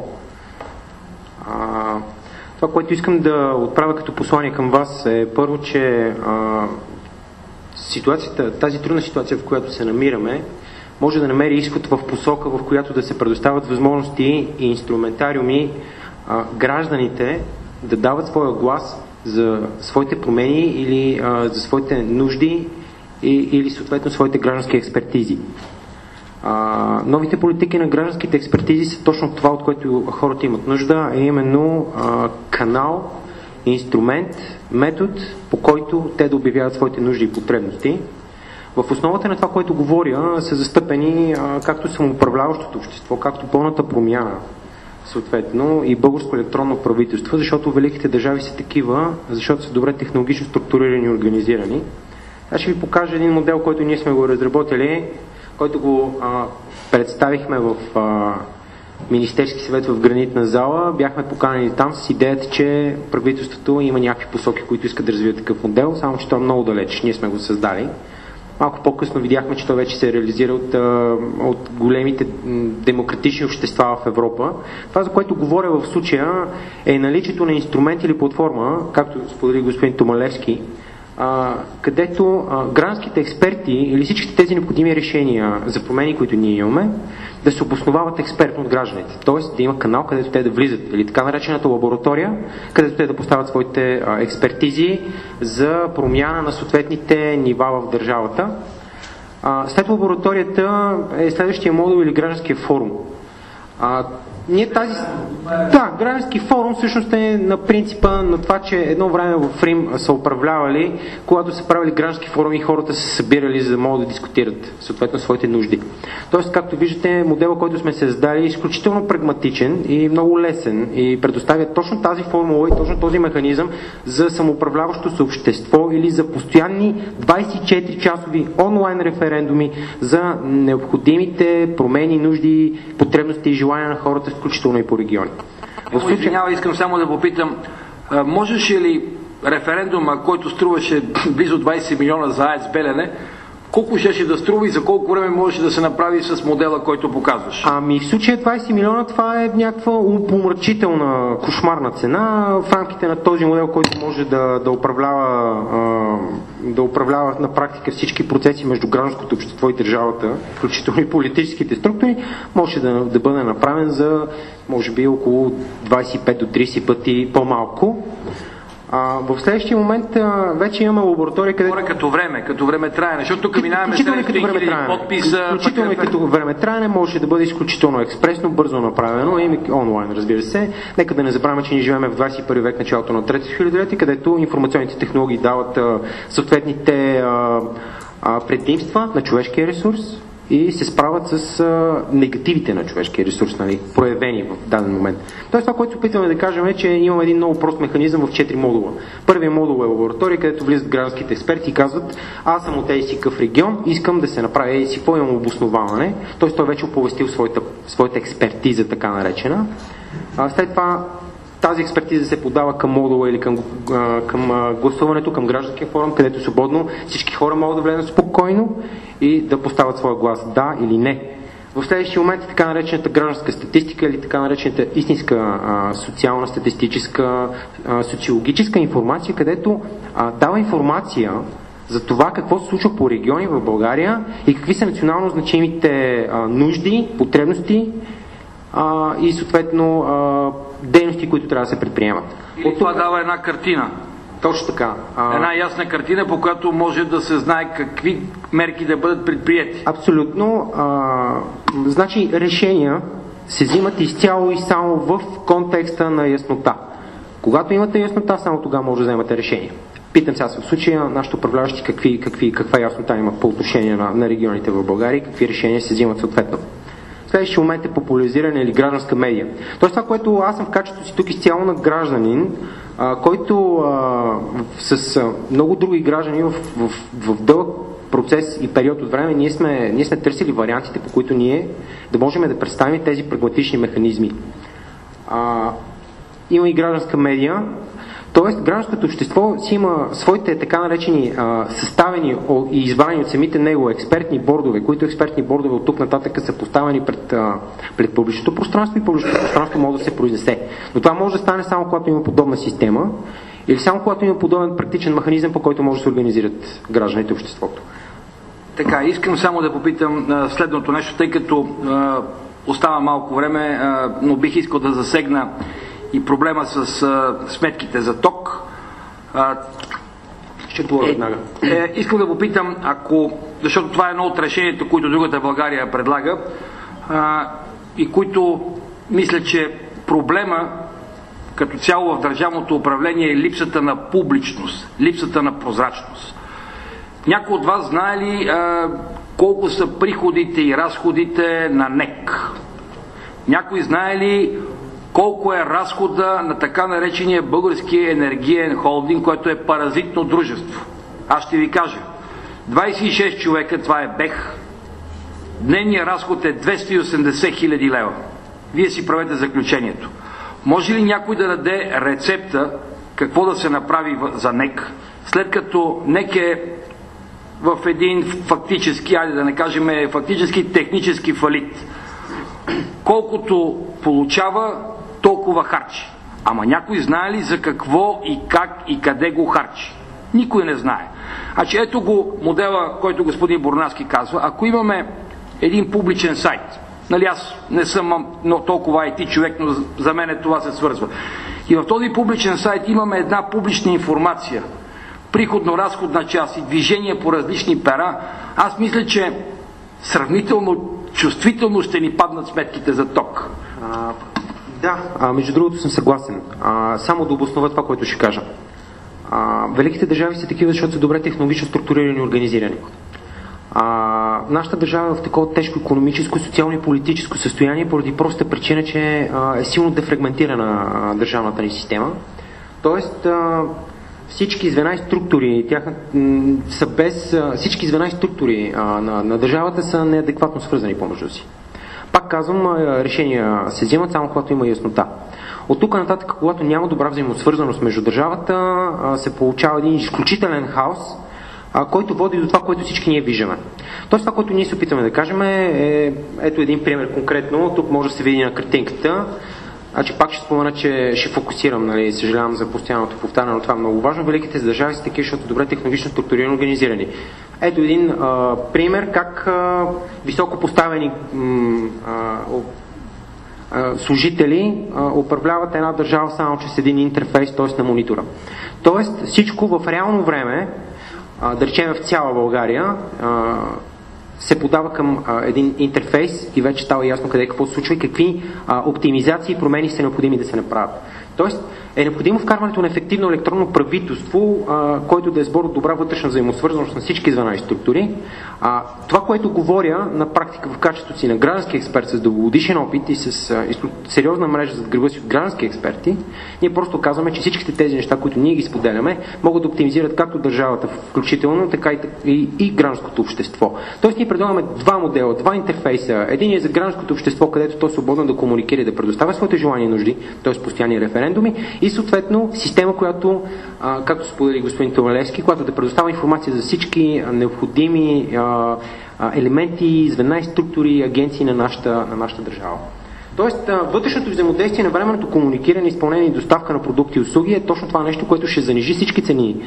Това, което искам да отправя като послание към вас е първо, че ситуацията, тази трудна ситуация, в която се намираме, може да намери изход в посока, в която да се предоставят възможности и инструментариуми а, гражданите да дават своя глас за своите промени или а, за своите нужди и, или съответно своите граждански експертизи. А, новите политики на гражданските експертизи са точно това, от което хората имат нужда, а именно а, канал инструмент, метод, по който те да обявяват своите нужди и потребности. В основата на това, което говоря, са застъпени а, както самоуправляващото общество, както пълната промяна, съответно и българско електронно правителство, защото великите държави са такива, защото са добре технологично структурирани и организирани. Аз ще ви покажа един модел, който ние сме го разработили, който го а, представихме в а, Министерски съвет в Гранитна зала. Бяхме поканени там с идеята, че правителството има някакви посоки, които искат да развият такъв модел, само че той е много далеч. Ние сме го създали. Малко по-късно видяхме, че той вече се реализира от, от големите демократични общества в Европа. Това, за което говоря в случая, е наличието на инструмент или платформа, както сподели господин Томалевски, където гражданските експерти или всички тези необходими решения за промени, които ние имаме, да се обосновават експертно от гражданите. Тоест да има канал, където те да влизат, или така наречената лаборатория, където те да поставят своите а, експертизи за промяна на съответните нива в държавата. А, след лабораторията е следващия модул или гражданския форум. А, ние тази... Да, граждански форум всъщност е на принципа на това, че едно време в Рим са управлявали, когато са правили граждански форуми и хората се събирали, за да могат да дискутират съответно своите нужди. Тоест, както виждате, модела, който сме създали, е изключително прагматичен и много лесен и предоставя точно тази формула и точно този механизъм за самоуправляващо се общество или за постоянни двайсет и четири часови онлайн референдуми за необходимите промени, нужди, потребности и желания на хората, включително и по региони. Случай... Извинява, искам само да попитам, можеше ли референдума, който струваше близо двайсет милиона за АЕЦ Белене, колко щеше да струва и за колко време можеше да се направи с модела, който показваш? Ами в случая двайсет милиона, това е някаква помрачителна, кошмарна цена в рамките на този модел, който може да, да управлява да управлява на практика всички процеси между гражданското общество и държавата, включително и политическите структури, може да, да бъде направен за може би около двайсет и пет до трийсет пъти по-малко. А, в следващия момент а, вече имаме лаборатория, където... Говоря като време, като време траене, защото тук минаваме седемстотин хиляди подписа... Изключително и като време траене, може да бъде изключително експресно, бързо направено и онлайн, разбира се. Нека да не забравяме, че ние живеем в двайсет и първи век, началото на третото хилядолетие, където информационните технологии дават а, съответните а, а, предимства на човешкия ресурс и се справят с а, негативите на човешкия ресурс, нали, проявени в даден момент. Тоест това, което се опитваме да кажем е, че имаме един много прост механизъм в четири модула. Първият модул е лаборатория, където влизат гражданските експерти и казват: аз съм от еди си къв регион, искам да се направи еди си какво, имам обосноваване. Тоест той вече оповестил своята, своята експертиза, така наречена. А, след това тази експертиза се подава към модула или към, към гласуването, към гражданския форум, където свободно всички хора могат да влезат спокойно и да поставят своя глас да или не. В следващия момент е така наречената гражданска статистика или така наречената истинска а, социална, статистическа, а, социологическа информация, където а, дава информация за това какво се случва по региони в България и какви са национално значимите а, нужди, потребности а, и съответно а, дейности, които трябва да се предприемат. И от това дава една картина. Точно така. А... Една ясна картина, по която може да се знае какви мерки да бъдат предприяти. Абсолютно. А, значи решения се взимат изцяло и само в контекста на яснота. Когато имате яснота, само тогава може да вземате решение. Питам сега в случая нашите управляващи какви, какви, каква яснота имат по отношение на, на регионите в България и какви решения се взимат съответно. Следващия момент е популяризиране или гражданска медия. Тоест това, което аз съм в качеството си тук изцяло на гражданин, а, който а, с а, много други граждани в, в, в дълъг процес и период от време ние сме, ние сме търсили вариантите, по които ние да можем да представим тези прагматични механизми. А, има и гражданска медия. Тоест, гражданското общество си има своите така наречени а, съставени и избрани от самите него експертни бордове, които експертни бордове от тук нататък са поставени пред, а, пред публичното пространство и публичното пространство може да се произнесе. Но това може да стане само когато има подобна система или само когато има подобен практичен механизъм, по който може да се организират гражданите и обществото. Така, искам само да попитам а, следното нещо, тъй като а, остава малко време, а, но бих искал да засегна и проблема с а, сметките за ток. А, Ще отговоря веднага. Е, е, искам да попитам, ако, защото това е едно от решенията, които другата България предлага, а, и които мисля, че проблема като цяло в държавното управление е липсата на публичност, липсата на прозрачност. Някой от вас знае ли а, колко са приходите и разходите на НЕК? Някой знае ли колко е разхода на така наречения Български енергиен холдинг, който е паразитно дружество? Аз ще ви кажа. двадесет и шест човека, това е БЕХ. Дневният разход е двеста и осемдесет хиляди лева. Вие си правете заключението. Може ли някой да даде рецепта какво да се направи за НЕК, след като НЕК е в един фактически, айде да не кажем фактически технически фалит? Колкото получава, толкова харчи. Ама някой знае ли за какво и как и къде го харчи? Никой не знае. Значи ето го модела, който господин Борнаски казва. Ако имаме един публичен сайт, нали аз не съм но толкова ай ти човек, но за мен това се свързва. И в този публичен сайт имаме една публична информация, приходно-разходна част и движение по различни пера. Аз мисля, че сравнително чувствително ще ни паднат сметките за ток. А, да, а, между другото съм съгласен. А, само да обоснова това, което ще кажа. А, великите държави са такива, защото са добре технологично структурирани и организирани. А, нашата държава е в такова тежко икономическо, социално и политическо състояние поради проста причина, че а, е силно дефрагментирана а, държавната ни система. Тоест а, всички звена и структури тяхна, м- са без, а, всички звена и структури а, на, на държавата са неадекватно свързани помежду си. Пак казвам, а, решения се вземат само когато има яснота. От тук нататък, когато няма добра взаимосвързаност между държавата, а, се получава един изключителен хаос, а, който води до това, което всички ние виждаме. Тоест това, което ние се опитваме да кажем е, ето един пример конкретно, тук може да се види на картинката. Значи пак ще спомена, че ще фокусирам, нали, съжалявам за постоянното повтаряне, но това е много важно. Великите държави са такива, защото добре технологично структурирани и организирани. Ето един а, пример как а, високо поставени м, а, а, служители а, управляват една държава само чрез един интерфейс, т.е. на монитора. Тоест всичко в реално време, а, да речем в цяла България, а, се подава към а, един интерфейс и вече става ясно къде какво се случва и какви а, оптимизации и промени са необходими да се направят. Тоест е необходимо вкарването на ефективно електронно правителство, а, който да е сбор от добра вътрешна взаимосвързаност на всички звена и структури. А, това, което говоря на практика в качеството си на граждански експерт с дългогодишен опит и с а, сериозна мрежа зад гърба си от граждански експерти, ние просто казваме, че всичките тези неща, които ние ги споделяме, могат да оптимизират както държавата включително, така и, и, и гражданското общество. Тоест ние предлагаме два модела, два интерфейса. Един е за гражданското общество, където то е свободно да комуникира и да предоставя своите желания и нужди, т.е. постоянни референдуми, и съответно система, която, а, както сподели господин Томалевски, която да предоставя информация за всички необходими а, а, елементи, звена и структури, агенции на нашата, на нашата държава. Тоест, а, вътрешното взаимодействие на временното комуникиране, изпълнение и доставка на продукти и услуги е точно това нещо, което ще занижи всички цени,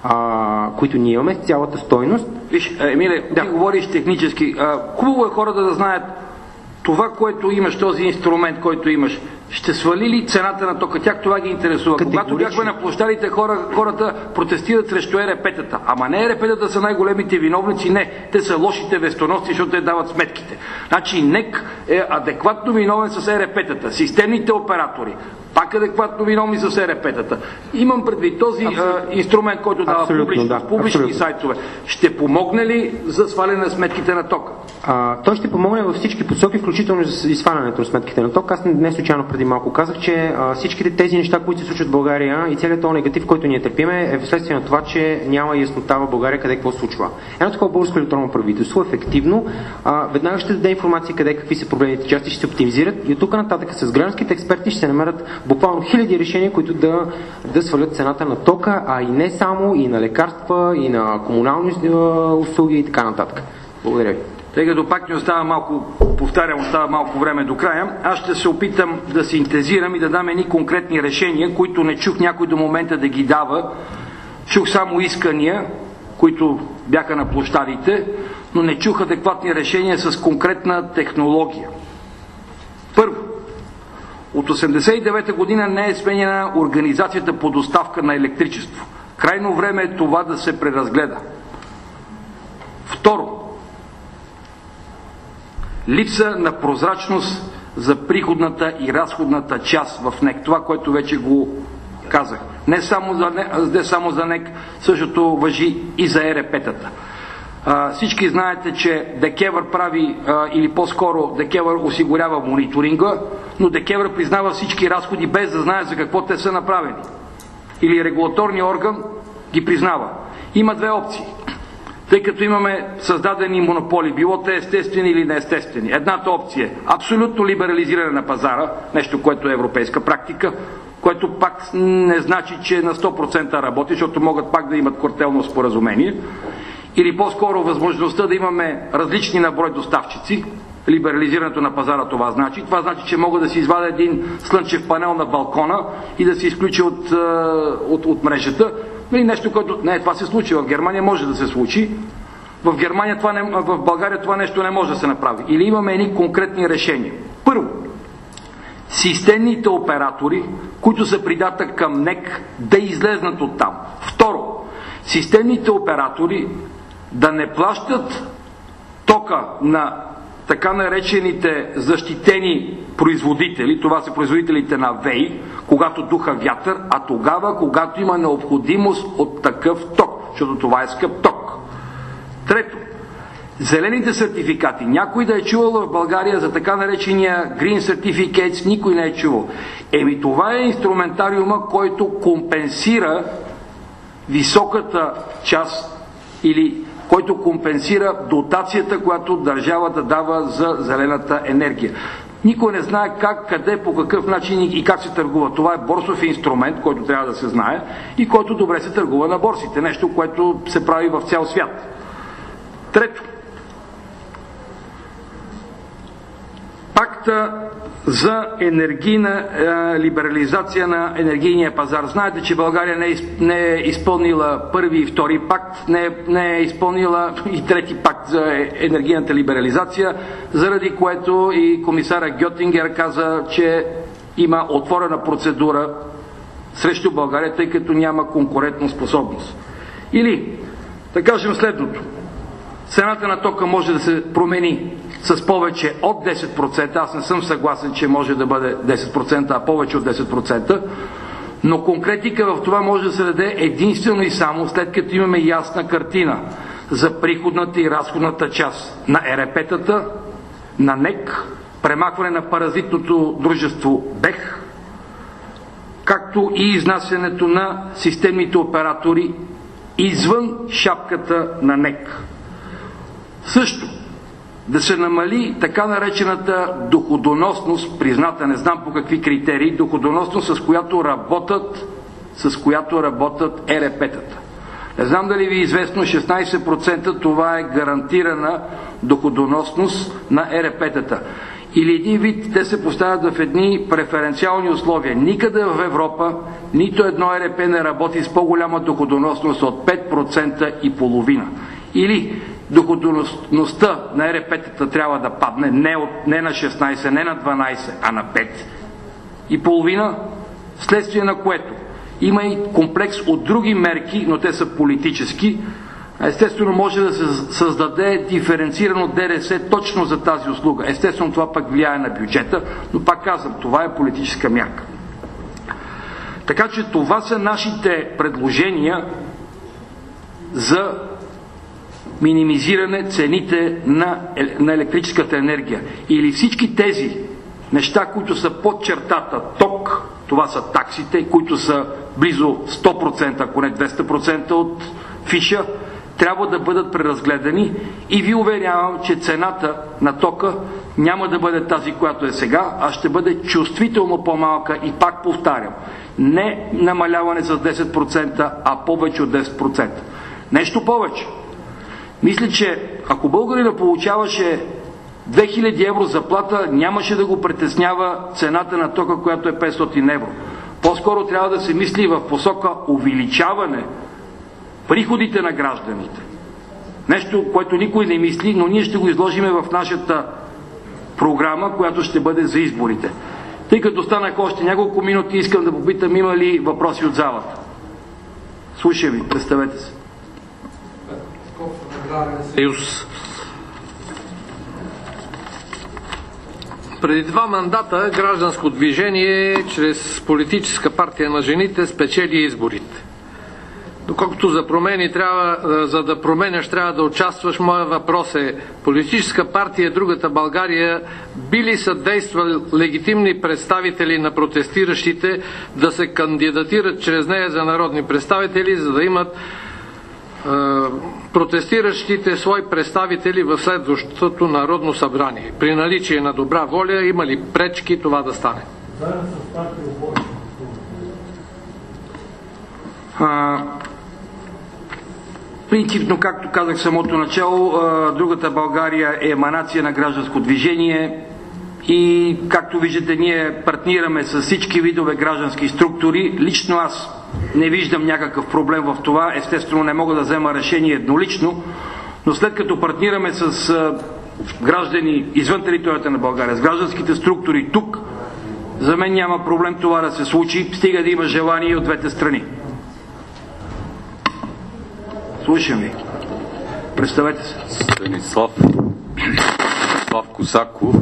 а, които ние имаме, цялата стойност. Виж, Емиле, да. Ти говориш технически. А, хубаво е хората да знаят това, което имаш, този инструмент, който имаш, ще свали ли цената на тока? Тях това ги интересува. Когато бяхме на площадите, хора, хората протестират срещу е ер пе-тата. Ама не е ер пе-тата са най-големите виновници, не. Те са лошите вестоносци, защото те дават сметките. Значи НЕК е адекватно виновен с е ер пе-тата. Системните оператори пак адекватно виновни с е ер пе-тата. Имам предвид този а, инструмент, който дава публичност, да, публични абсолютно. Сайтове. Ще помогне ли за сваляне на сметките на тока? А, той ще помогне във всички посоки, включително за свалянето на сметките на тока. Аз не случайно преди малко казах, че а, всичките тези неща, които се случват в България и целият този негатив, който ние търпиме, е вследствие на това, че няма яснота в България къде какво случва. Едно такова българско електронно правителство ефективно а, веднага ще даде информация къде какви са проблемите части, ще се оптимизират и от тук нататък с гражданските експерти ще се намерят буквално хиляди решения, които да, да свалят цената на тока, а и не само, и на лекарства, и на комунални услуги и така нататък. Благодаря ви. Тъй като пак ни остава малко, повтарям, остава малко време до края, аз ще се опитам да синтезирам и да дам едни конкретни решения, които не чух някой до момента да ги дава. Чух само искания, които бяха на площадите, но не чух адекватни решения с конкретна технология. Първо, от осемдесет и девета година не е сменена организацията по доставка на електричество. Крайно време е това да се преразгледа. Второ, липса на прозрачност за приходната и разходната част в НЕК. Това, което вече го казах. Не само за НЕК, не само за НЕК, същото важи и за Е Р П-тата. А, всички знаете, че ДКЕВР прави, а, или по-скоро ДКЕВР осигурява мониторинга, но ДКЕВР признава всички разходи без да знае за какво те са направени. Или регулаторният орган ги признава. Има две опции. Тъй като имаме създадени монополи, било те естествени или неестествени. Едната опция е абсолютно либерализиране на пазара, нещо, което е европейска практика, което пак не значи, че на сто процента работи, защото могат пак да имат картелно споразумение. Или по-скоро възможността да имаме различни наброй доставчици. Либерализирането на пазара това значи. Това значи, че мога да си извадя един слънчев панел на балкона и да се изключи от, от, от мрежата. Или нещо, което... Не, това се случи. В Германия може да се случи. В Германия това не... в България това нещо не може да се направи. Или имаме едни конкретни решения. Първо, системните оператори, които са придатък към НЕК, да излезнат от там. Второ, системните оператори да не плащат тока на така наречените защитени производители, това са производителите на ВЕИ, когато духа вятър, а тогава, когато има необходимост от такъв ток, защото това е скъп ток. Трето, зелените сертификати. Някой да е чувал в България за така наречения Green Certificates, никой не е чувал. Еми това е инструментариума, който компенсира високата част или който компенсира дотацията, която държавата дава за зелената енергия. Никой не знае как, къде, по какъв начин и как се търгува. Това е борсов инструмент, който трябва да се знае и който добре се търгува на борсите. Нещо, което се прави в цял свят. Трето. Пакта за енергийна е, либерализация на енергийния пазар. Знаете, че България не е, не е изпълнила първи и втори пакт, не е, не е изпълнила и трети пакт за енергийната либерализация, заради което и комисара Гьотингер каза, че има отворена процедура срещу България, тъй като няма конкурентна способност. Или, да кажем следното. Цената на тока може да се промени с повече от десет процента. Аз не съм съгласен, че може да бъде десет процента, а повече от десет процента. Но конкретика в това може да се даде единствено и само след като имаме ясна картина за приходната и разходната част на Е Р П-тата, на НЕК, премахване на паразитното дружество БЕХ, както и изнасянето на системните оператори извън шапката на НЕК. Също да се намали така наречената доходоносност, призната, не знам по какви критерии, доходоносност, с която работят, с която работят Е Р П-тата. Не знам дали ви е известно, шестнайсет процента това е гарантирана доходоносност на Е Р П-тата. Или един вид те се поставят в едни преференциални условия. Никъде в Европа нито едно Е Р П не работи с по-голяма доходоносност от пет процента и половина. Или доходоносността на Е Р П-тата трябва да падне не, от, не на шестнайсет, не на дванайсет, а на пет и половина, следствие на което има и комплекс от други мерки, но те са политически. Естествено може да се създаде диференцирано Д Д С точно за тази услуга. Естествено това пък влияе на бюджета, но пак казвам, това е политическа мярка. Така че това са нашите предложения за минимизиране цените на, на електрическата енергия. Или всички тези неща, които са под чертата ток, това са таксите, които са близо сто процента, ако не двеста процента от фиша, трябва да бъдат преразгледани и ви уверявам, че цената на тока няма да бъде тази, която е сега, а ще бъде чувствително по-малка и пак повтарям, не намаляване с десет процента, а повече от десет процента. Нещо повече. Мисля, че ако българина получаваше две хиляди евро заплата, нямаше да го притеснява цената на тока, която е петстотин евро. По-скоро трябва да се мисли в посока увеличаване приходите на гражданите. Нещо, което никой не мисли, но ние ще го изложим в нашата програма, която ще бъде за изборите. Тъй като останах още няколко минути, искам да попитам, има ли въпроси от залата. Слушай ви, представете се. Съюз. Преди два мандата гражданско движение чрез политическа партия на жените спечели изборите. Доколкото за промени трябва, за да променяш, трябва да участваш, моят въпрос е: политическа партия Другата България би ли съдействали легитимни представители на протестиращите да се кандидатират чрез нея за народни представители, за да имат е, протестиращите свои представители в следващото Народно събрание? При наличие на добра воля има ли пречки това да стане? А, принципно, както казах в самото начало, Другата България е еманация на гражданско движение и, както виждате, ние партнираме с всички видове граждански структури. Лично аз не виждам някакъв проблем в това. Естествено, не мога да взема решение еднолично, но след като партнираме с граждани извън територията на България, с гражданските структури тук, за мен няма проблем това да се случи, стига да има желание от двете страни. Слушам ви. Представете се. Станислав, Станислав Косаков,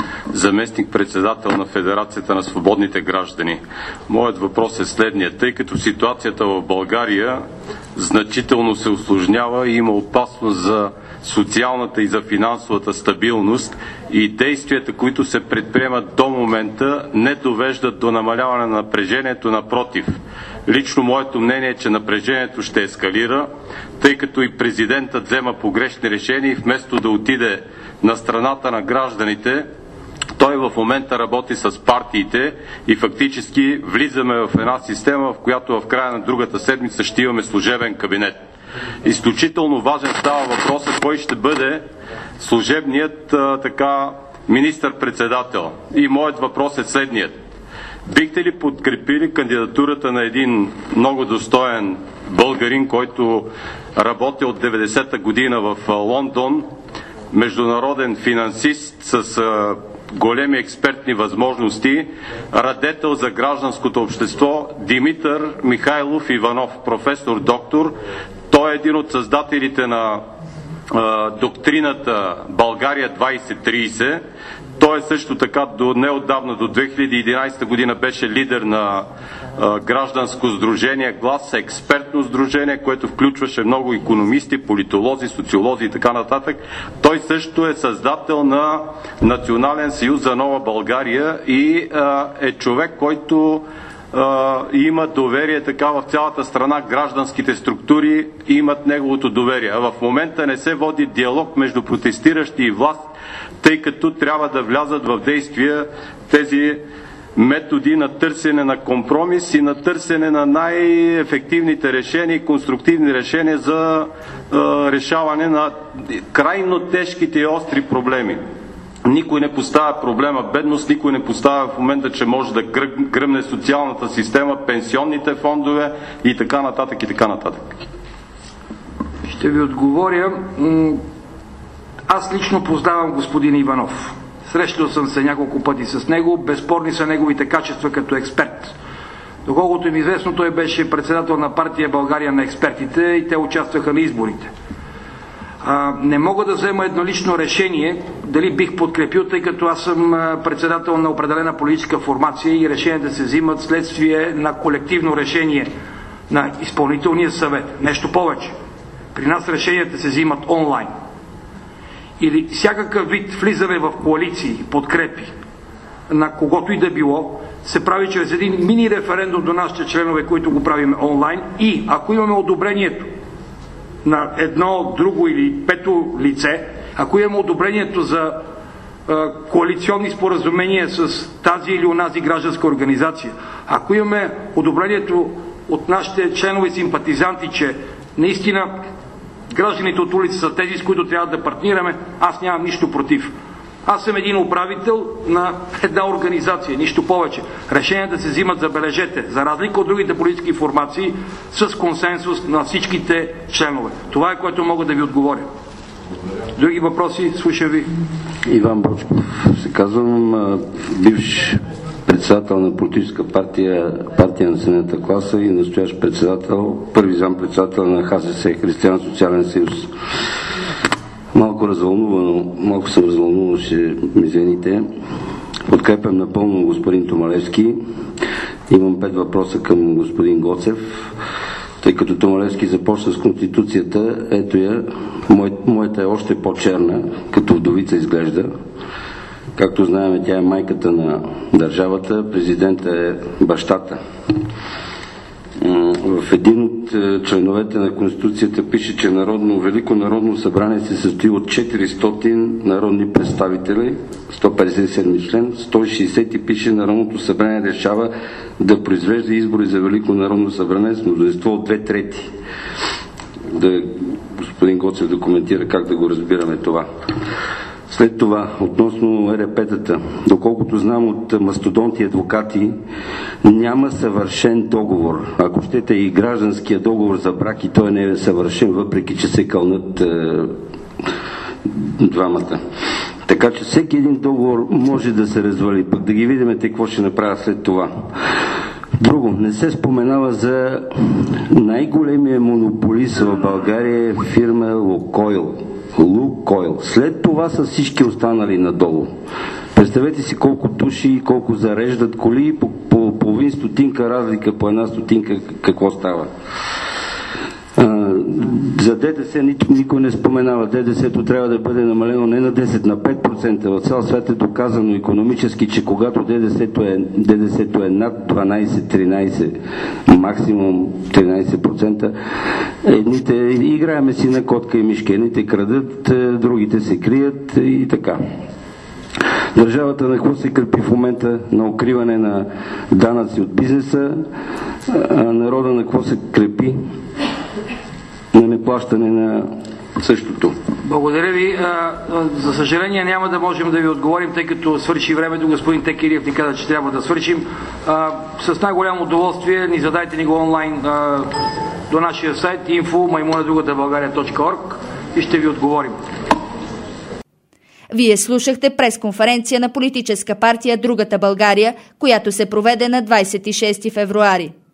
заместник-председател на Федерацията на свободните граждани. Моят въпрос е следният. Тъй като ситуацията в България значително се усложнява и има опасност за социалната и за финансовата стабилност и действията, които се предприемат до момента, не довеждат до намаляване на напрежението, напротив. Лично моето мнение е, че напрежението ще ескалира, тъй като и президентът взема погрешни решения и вместо да отиде на страната на гражданите, той в момента работи с партиите и фактически влизаме в една система, в която в края на другата седмица ще имаме служебен кабинет. Изключително важен става въпросът кой ще бъде служебният а, така министър-председател. И моят въпрос е следният. Бихте ли подкрепили кандидатурата на един много достоен българин, който работи от деветдесета година в Лондон, международен финансист с а, големи експертни възможности, радетел за гражданското общество, Димитър Михайлов Иванов, професор, доктор. Той е един от създателите на а, доктрината България двайсет трийсет. Той е също така до неотдавна, до две хиляди и единайсета година, беше лидер на а, гражданско сдружение Глас, експертно сдружение, което включваше много икономисти, политолози, социолози и така нататък. Той също е създател на Национален съюз за нова България и а, е човек, който а, има доверие така в цялата страна. Гражданските структури имат неговото доверие. А в момента не се води диалог между протестиращи и власт, тъй като трябва да влязат в действие тези методи на търсене на компромис и на търсене на най-ефективните решения и конструктивни решения за е, решаване на крайно тежките и остри проблеми. Никой не поставя проблема бедност, никой не поставя в момента, че може да гръмне социалната система, пенсионните фондове и така нататък и така нататък. Ще ви отговоря. Аз лично познавам господин Иванов. Срещал съм се няколко пъти с него. Безспорни са неговите качества като експерт. Доколкото им известно, той беше председател на партия България на експертите и те участваха на изборите. А, не мога да взема еднолично решение дали бих подкрепил, тъй като аз съм председател на определена политическа формация и решенията се взимат следствие на колективно решение на изпълнителния съвет. Нещо повече. При нас решенията се взимат онлайн. Или всякакъв вид влизане в коалиции, подкрепи на когото и да било, се прави чрез един мини референдум до нашите членове, които го правим онлайн, и ако имаме одобрението на едно, друго или пето лице, ако имаме одобрението за е, коалиционни споразумения с тази или онази гражданска организация, ако имаме одобрението от нашите членове симпатизанти, че наистина гражданите от улица са тези, с които трябва да партнираме, аз нямам нищо против. Аз съм един управител на една организация, нищо повече. Решенията се взимат, забележете, за разлика от другите политически формации, с консенсус на всичките членове. Това е, което мога да ви отговоря. Други въпроси? Слушам ви. Иван Бочков се казвам, бивш председател на политическа партия, партия на средната класа и настоящ председател, първи зам председател на Х С С, Християн социален съюз. Малко развълнувано, малко съм развълнувано, ще ми извините. Подкрепям напълно господин Томалевски. Имам пет въпроса към господин Гоцев. Тъй като Томалевски започна с Конституцията, ето я, моята е още по-черна, като вдовица изглежда. Както знаем, тя е майката на държавата, президентът е бащата. В един от членовете на Конституцията пише, че Народно, Велико народно събрание се състои от четиристотин народни представители, сто петдесет и седми член, сто и шейсети пише, Народното събрание решава да произвежда избори за Велико народно събрание с мнозинство от две трети. Да, господин Гоцев да коментира как да го разбираме това. След това, относно Е Р П-тата, доколкото знам от мастодонти адвокати, няма съвършен договор. Ако щете и гражданския договор за брак, и той не е съвършен, въпреки че се кълнат е, двамата. Така че всеки един договор може да се развали, пък да ги видим какво ще направя след това. Друго, не се споменава за най-големия монополист в България, е фирма Лукойл. Лукойл. След това са всички останали надолу. Представете си колко души и колко зареждат коли, по, по половин стотинка разлика, по една стотинка какво става. А, за Д Д С никой не споменава. Д Д С-то трябва да бъде намалено не на десет, на пет процента. В цял свят е доказано икономически, че когато Д Д С-то е, Д Д С-то е над дванайсет-тринайсет, максимум тринайсет процента, едните играеме си на котка и мишка. Едните крадат, другите се крият и така. Държавата на какво се крепи в момента? На укриване на данъци от бизнеса, а народа на какво се крепи? На неплащане на същото. Благодаря ви. За съжаление няма да можем да ви отговорим, тъй като свърши времето. Господин Текириев ни каза, че трябва да свършим. С най-голямо удоволствие ни задайте ни го онлайн до нашия сайт инфо маймуна другата българия точка орг и ще ви отговорим. Вие слушахте пресконференция на политическа партия Другата България, която се проведе на двайсет и шести февруари.